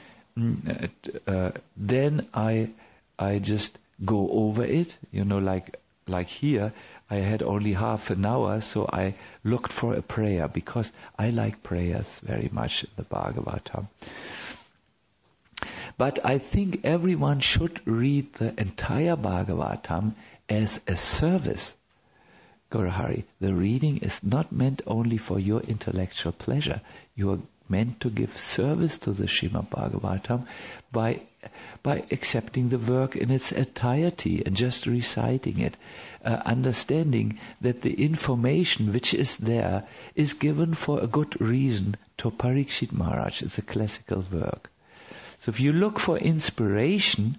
then I just go over it. Like here, I had only half an hour, so I looked for a prayer, because I like prayers very much in the Bhagavatam. But I think everyone should read the entire Bhagavatam as a service. Gaurahari, the reading is not meant only for your intellectual pleasure. You are meant to give service to the Srimad Bhagavatam by accepting the work in its entirety and just reciting it, understanding that the information which is there is given for a good reason to Parikshit Maharaj. It's a classical work. So if you look for inspiration,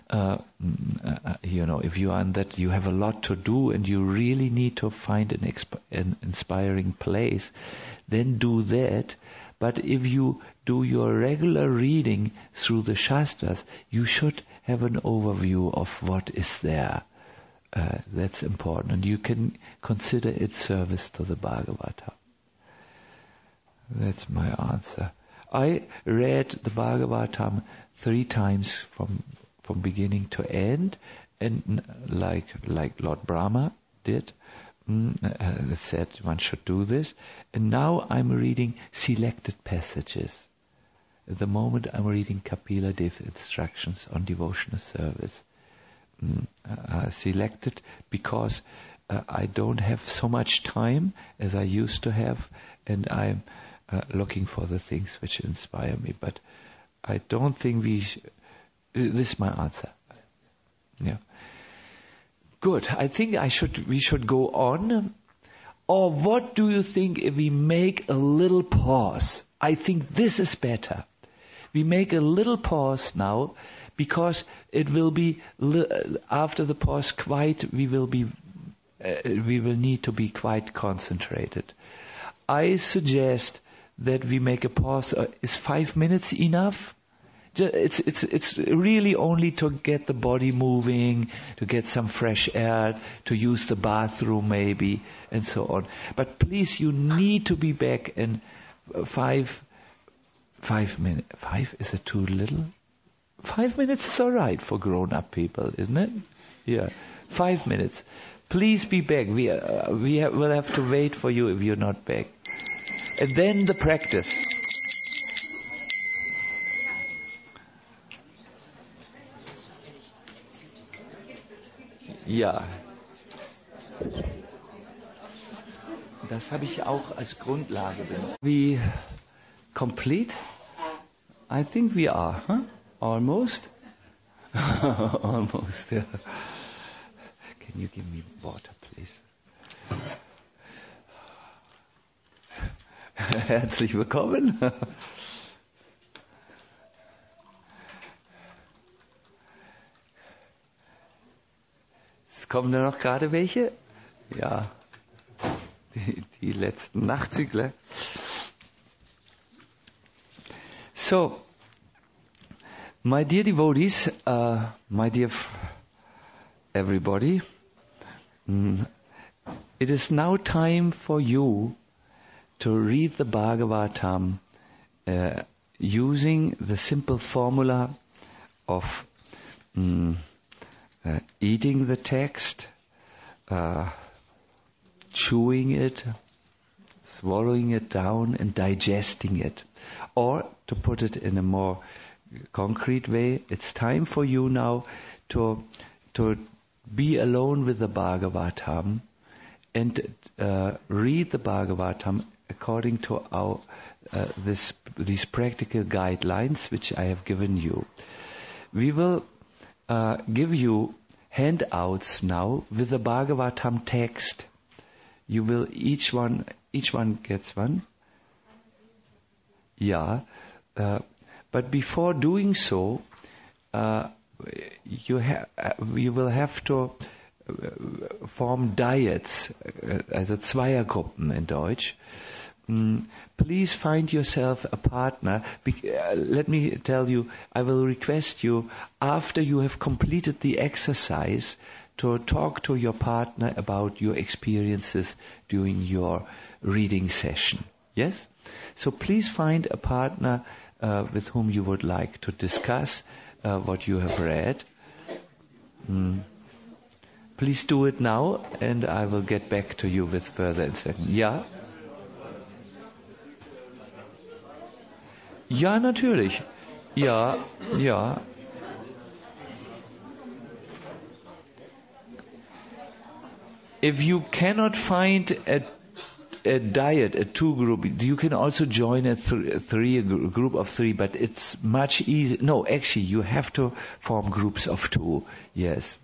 if you are in that, you have a lot to do and you really need to find an inspiring place, then do that. But if you do your regular reading through the Shastras, you should have an overview of what is there. That's important. And you can consider it service to the Bhagavatam. That's my answer. I read the Bhagavatam 3 times from beginning to end, and like Lord Brahma did, said one should do this. And now I'm reading selected passages. At the moment I'm reading Kapila Dev instructions on devotional service. Selected because I don't have so much time as I used to have, and I'm looking for the things which inspire me. But I don't think this is my answer. Yeah. Good. I think we should go on. Or what do you think if we make a little pause? I think this is better. We make a little pause now, because it will be after the pause we will need to be quite concentrated. I suggest that we make a pause. Is 5 minutes enough? It's really only to get the body moving, to get some fresh air, to use the bathroom maybe, and so on. But please, you need to be back in 5 minutes. 5, is it too little? 5 minutes is all right for grown-up people, isn't it? Yeah, 5 minutes. Please be back. We'll have to wait for you if you're not back. And then the practice. Ja. Das habe ich auch als Grundlage benutzt. We complete? I think we are, huh? Almost? Almost, yeah. Can you give me water, please? Herzlich willkommen. Es kommen da noch gerade welche? Ja, die letzten Nachzügler. So, my dear devotees, my dear everybody, it is now time for you to read the Bhagavatam using the simple formula of eating the text, chewing it, swallowing it down and digesting it. Or, to put it in a more concrete way, it's time for you now to be alone with the Bhagavatam and read the Bhagavatam according to these practical guidelines which I have given you. We will give you handouts now with the Bhagavatam text. You will each one gets one. Yeah, but before doing so, you will have to form diets, also Zweiergruppen in Deutsch. please find yourself a partner. Let me tell you, I will request you, after you have completed the exercise, to talk to your partner about your experiences during your reading session. Yes? So please find a partner with whom you would like to discuss what you have read. Please do it now, and I will get back to you with further instruction. Ja? Ja, natürlich. Ja, ja. If you cannot find a diet, a two group, you can also join a group of three, but it's much easier. No, actually, you have to form groups of two. Yes.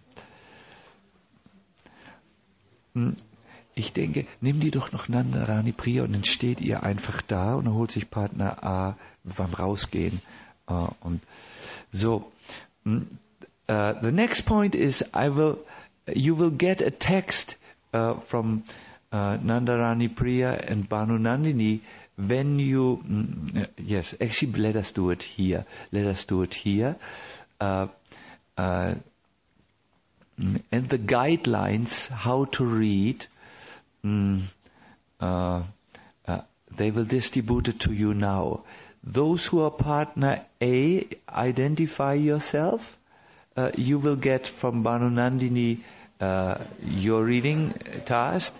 Ich denke, nimm die doch noch Nandarani Priya und dann steht ihr einfach da und holt sich Partner A beim Rausgehen. Und so. The next point is, you will get a text from Nandarani Priya and Banu Nandini when you, yes, actually let us do it here. And the guidelines how to read, they will distribute it to you now. Those who are partner A, identify yourself. You will get from Banu Nandini your reading task.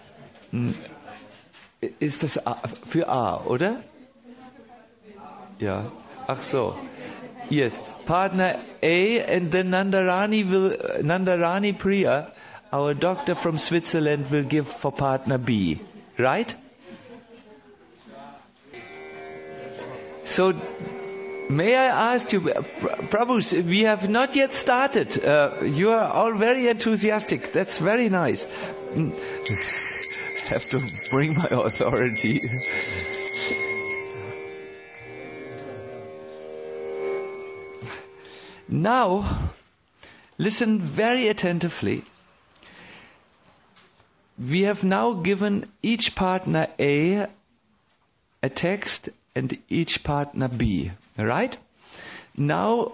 Ist das für A, oder? Ja. Ach so. Yes. Partner A, and then Nandarani Priya, our doctor from Switzerland, will give for partner B. Right? So, may I ask you, Prabhus, we have not yet started. You are all very enthusiastic. That's very nice. Have to bring my authority. Now, listen very attentively. We have now given each partner A a text and each partner B, right? Now,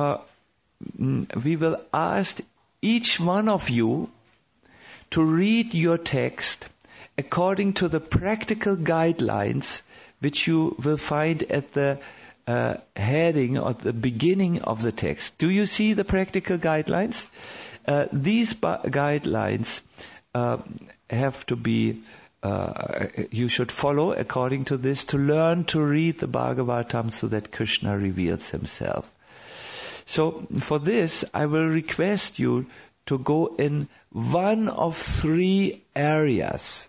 we will ask each one of you to read your text according to the practical guidelines which you will find at the heading or the beginning of the text. Do you see the practical guidelines? These guidelines have to be, you should follow according to this to learn to read the Bhagavatam so that Krishna reveals himself. So for this, I will request you to go in one of three areas.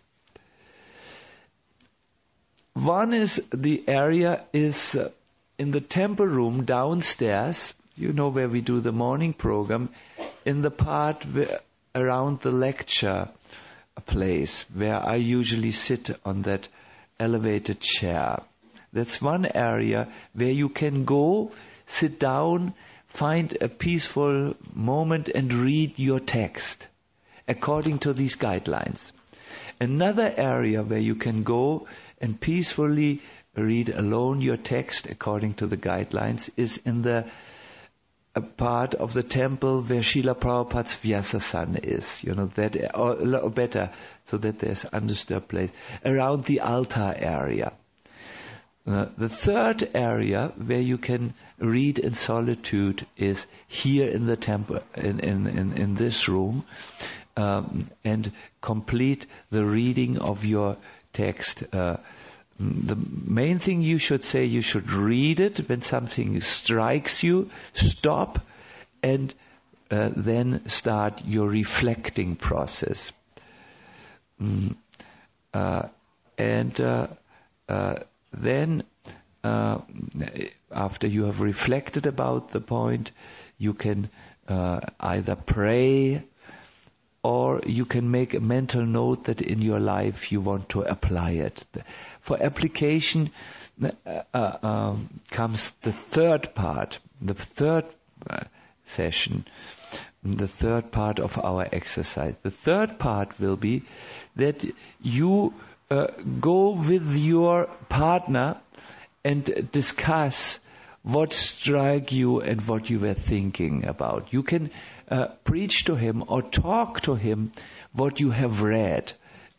One is the area is in the temple room downstairs, you know where we do the morning program, in the part around the lecture place where I usually sit on that elevated chair. That's one area where you can go, sit down, find a peaceful moment and read your text according to these guidelines. Another area where you can go and peacefully read alone your text according to the guidelines is in the part of the temple where Srila Prabhupada's Vyasasana is, that, or better, so that there's undisturbed place, around the altar area. The third area where you can read in solitude is here in the temple, in this room, and complete the reading of your text. The main thing you should say, you should read it. When something strikes you, stop and then start your reflecting process. Then after you have reflected about the point, you can either pray or you can make a mental note that in your life you want to apply it. For application comes the third part, the third session, the third part of our exercise. The third part will be that you go with your partner and discuss what struck you and what you were thinking about. You can preach to him or talk to him what you have read,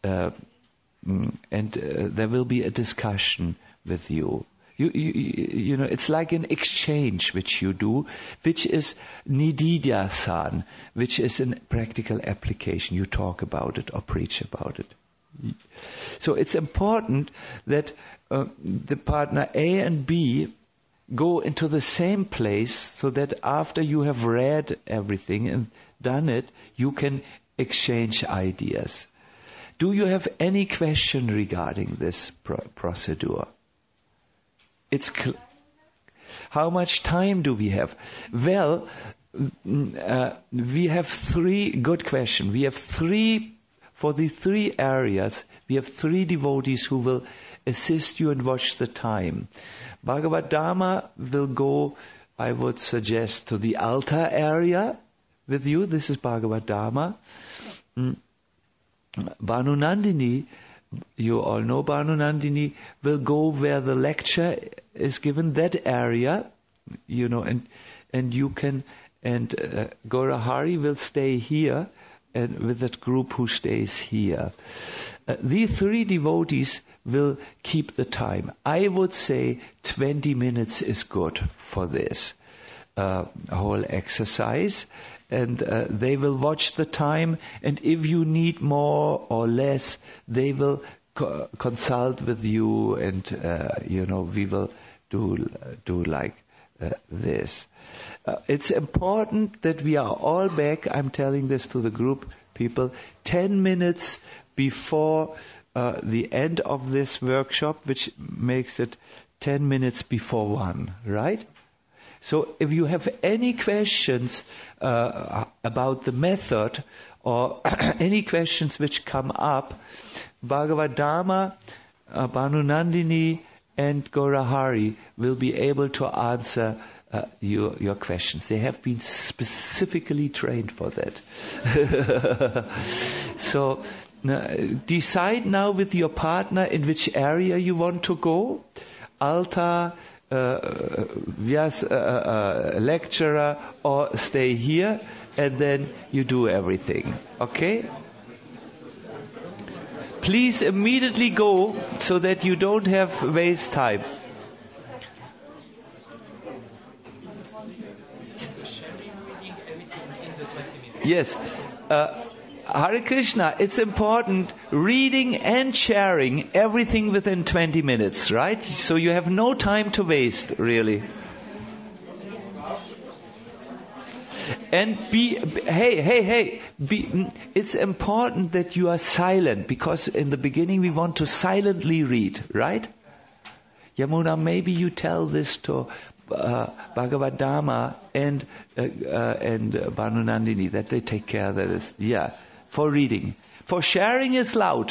and there will be a discussion with you. You know, it's like an exchange which you do, which is nididyasan, which is a practical application. You talk about it or preach about it. So it's important that the partner A and B go into the same place, so that after you have read everything and done it, you can exchange ideas. Do you have any question regarding this procedure? How much time do we have? Well, we have three good questions. We have for the three areas, we have three devotees who will assist you and watch the time. Bhagavad Dharma will go, I would suggest, to the altar area with you. This is Bhagavad Dharma. Bhanu Nandini, you all know Bhanu Nandini, will go where the lecture is given, that area, you know, and you can, and Gaurahari will stay here, and with that group who stays here. These three devotees will keep the time. I would say 20 minutes is good for this whole exercise. And they will watch the time, and if you need more or less, they will consult with you, and you know, we will do like this. It's important that we are all back. I'm telling this to the group people 10 minutes before the end of this workshop, which makes it 10 minutes before 1, right? So if you have any questions about the method, or any questions which come up, Bhagavad Dharma, Bhanu Nandini and Gaurahari will be able to answer your questions. They have been specifically trained for that. So decide now with your partner in which area you want to go. Altar, lecturer, or stay here, and then you do everything. Okay? Please immediately go so that you don't have waste time. Yes. Hare Krishna, it's important reading and sharing everything within 20 minutes, right? So you have no time to waste, really. And it's important that you are silent, because in the beginning we want to silently read, right? Yamuna, maybe you tell this to Bhagavad Dharma and Bhanu Nandini, that they take care of this. Yeah. For reading. For sharing is loud.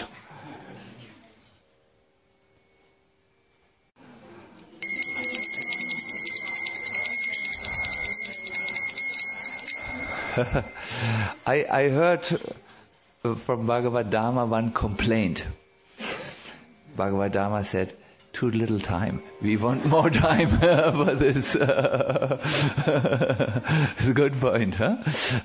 I heard from Bhagavad Dharma one complaint. Bhagavad Dharma said, too little time. We want more time for this. It's a good point, huh?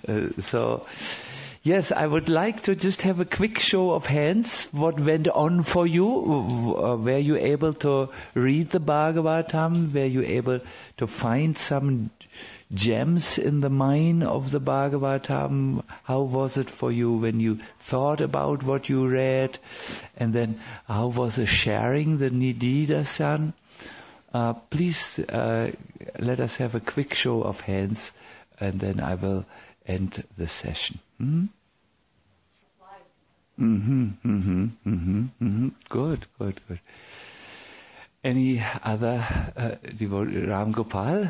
Yes, I would like to just have a quick show of hands. What went on for you? Were you able to read the Bhagavatam? Were you able to find some gems in the mine of the Bhagavatam? How was it for you when you thought about what you read? And then how was the sharing, the Nididyasan? Please let us have a quick show of hands, and then I will end the session. Good. Any other Ram Gopal?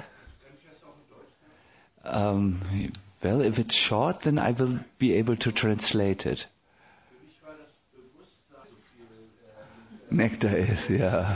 Well, if it's short, then I will be able to translate it. Nectar is, yeah.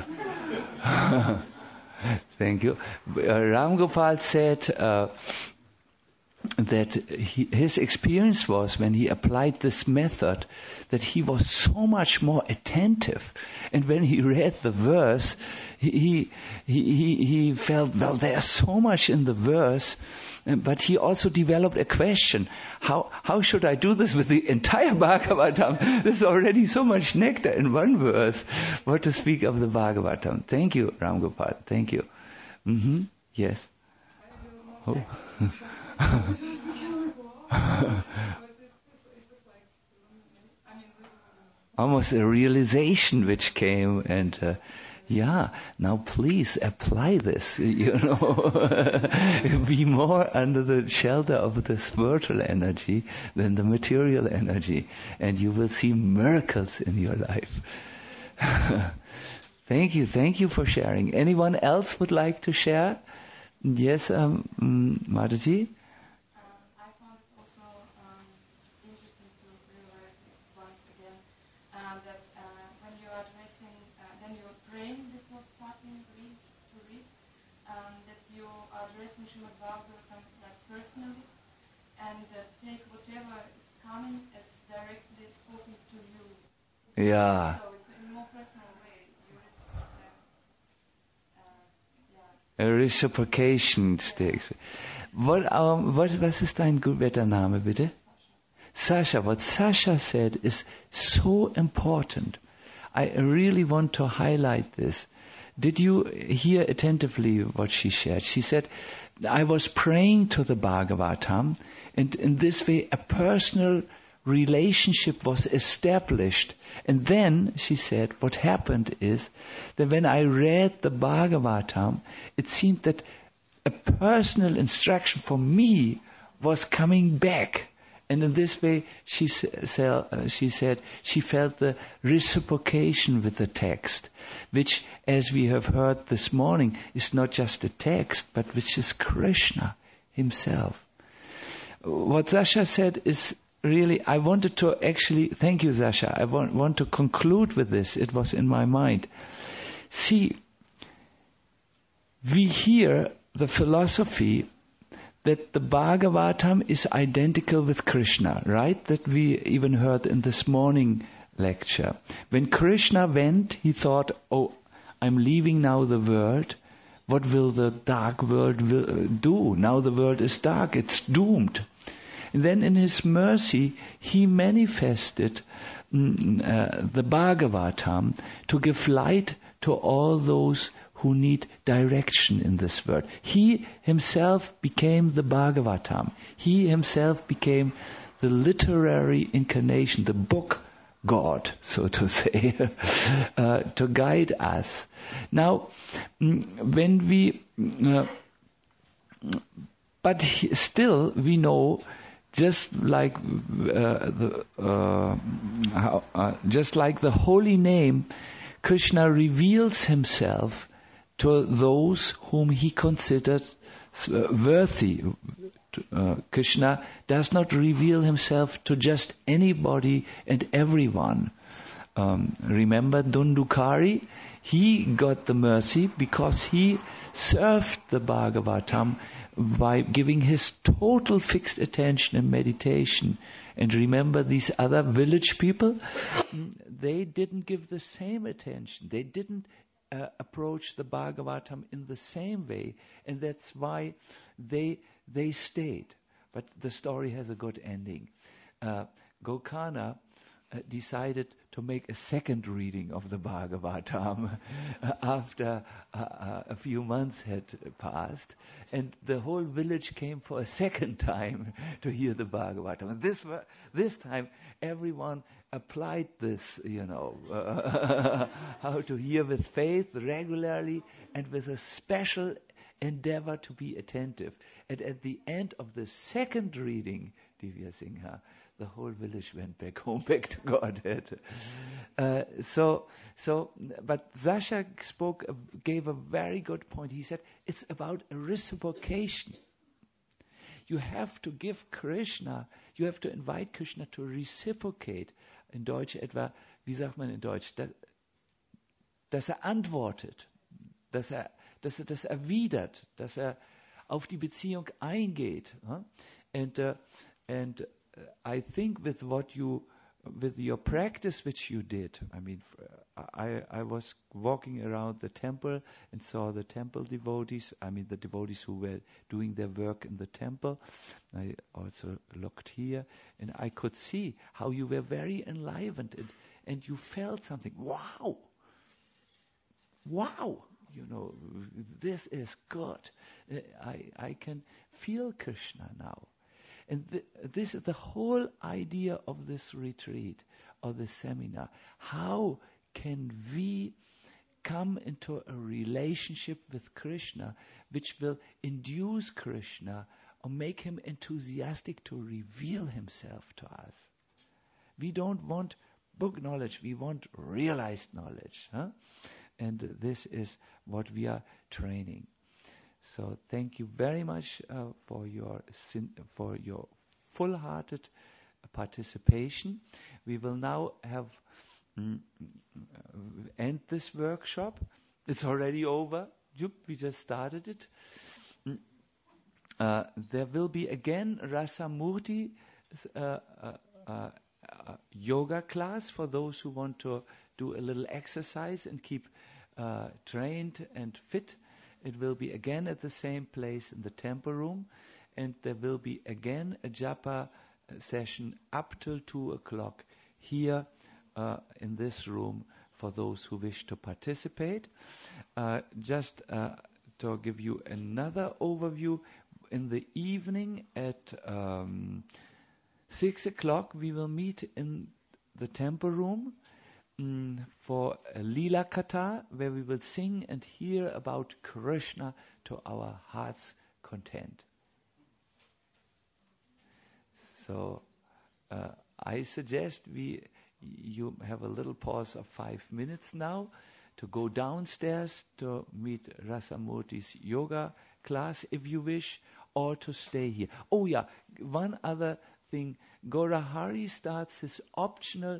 Thank you. Ram Gopal said, that his experience was when he applied this method that he was so much more attentive, and when he read the verse, he felt, well, there's so much in the verse, but he also developed a question: how should I do this with the entire Bhagavatam? There's already so much nectar in one verse. What to speak of the Bhagavatam? Thank you, Ram Gopal. Thank you. Yes. Oh. Almost a realization which came, and now please apply this, be more under the shelter of the spiritual energy than the material energy, and you will see miracles in your life. Thank you for sharing. Anyone else would like to share? Yes, Mataji? I found it also interesting to realize once again that when you are addressing, when you are praying before starting to read, that you are addressing Srimad Bhagavatam personally, and take whatever is coming as directly spoken to you. Yeah. So it's in a more personal way. A reciprocation stakes. Was ist dein Wettername, bitte? Sasha. What Sasha said is so important. I really want to highlight this. Did you hear attentively what she shared? She said, I was praying to the Bhagavatam, and in this way a personal relationship was established. And then, she said, what happened is that when I read the Bhagavatam, it seemed that a personal instruction for me was coming back. And in this way, she said she felt the reciprocation with the text, which, as we have heard this morning, is not just a text, but which is Krishna himself. What Sasha said is really, I wanted to actually, thank you, Sasha, I want to conclude with this. It was in my mind. See, we hear the philosophy that the Bhagavatam is identical with Krishna, right? That we even heard in this morning lecture. When Krishna went, he thought, I'm leaving now the world. What will the dark world do? Now the world is dark, it's doomed. And then in his mercy, he manifested the Bhagavatam to give light to all those who need direction in this world. He himself became the Bhagavatam. He himself became the literary incarnation, the book God, so to say, to guide us. Now, when we, but still we know, just like the holy name, Krishna reveals himself to those whom he considered worthy. Krishna does not reveal himself to just anybody and everyone. Remember Dundukari? He got the mercy because he served the Bhagavatam by giving his total fixed attention and meditation. And remember these other village people? They didn't give the same attention. They didn't approach the Bhagavatam in the same way. And that's why they stayed. But the story has a good ending. Gokana decided to make a second reading of the Bhagavatam after a few months had passed, and the whole village came for a second time to hear the Bhagavatam. This time everyone applied this, how to hear with faith regularly and with a special endeavor to be attentive. And at the end of the second reading, Divya Singha, the whole village went back home, back to Godhead. But Sasha gave a very good point. He said, it's about a reciprocation. You have to give Krishna, you have to invite Krishna to reciprocate. In Deutsch etwa, wie sagt man in Deutsch? Dass antwortet, dass das erwidert, dass auf die Beziehung eingeht. I think with your practice which you did, I mean, I was walking around the temple and saw the temple devotees, I mean the devotees who were doing their work in the temple. I also looked here and I could see how you were very enlivened and you felt something. Wow! This is good. I can feel Krishna now. And this is the whole idea of this retreat, of this seminar. How can we come into a relationship with Krishna which will induce Krishna or make him enthusiastic to reveal himself to us? We don't want book knowledge, we want realized knowledge. And this is what we are training. So thank you very much for your full-hearted participation. We will now have end this workshop. It's already over. We just started it. There will be again Rasamurti yoga class for those who want to do a little exercise and keep trained and fit. It will be again at the same place in the temple room, and there will be again a japa session up till 2:00 here in this room for those who wish to participate. Just to give you another overview, in the evening at 6:00 we will meet in the temple room for a Lila Katha, where we will sing and hear about Krishna to our heart's content. So I suggest you have a little pause of 5 minutes now to go downstairs to meet Rasamurti's yoga class if you wish, or to stay here. Oh yeah, one other thing. Gaurahari starts his optional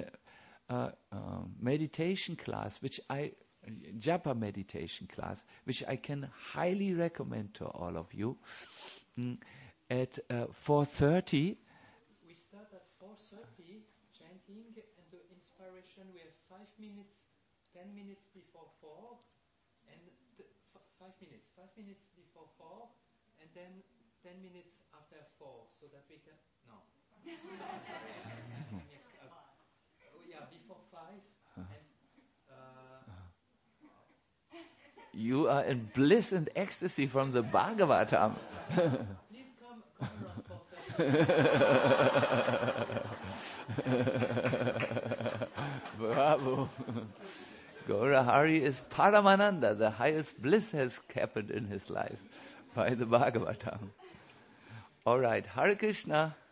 meditation class, japa meditation class, which I can highly recommend to all of you, at 4:30. We start at 4:30 chanting, and the inspiration we have 5 minutes, 10 minutes before 4, and 5 minutes before 4, and then 10 minutes after 4, so that we can. No. Sorry, I mixed up. Before 5, and you are in bliss and ecstasy from the Bhagavatam. Please come around 4:30. Bravo. Gaurahari is Paramananda. The highest bliss has happened in his life by the Bhagavatam. All right, Hare Krishna.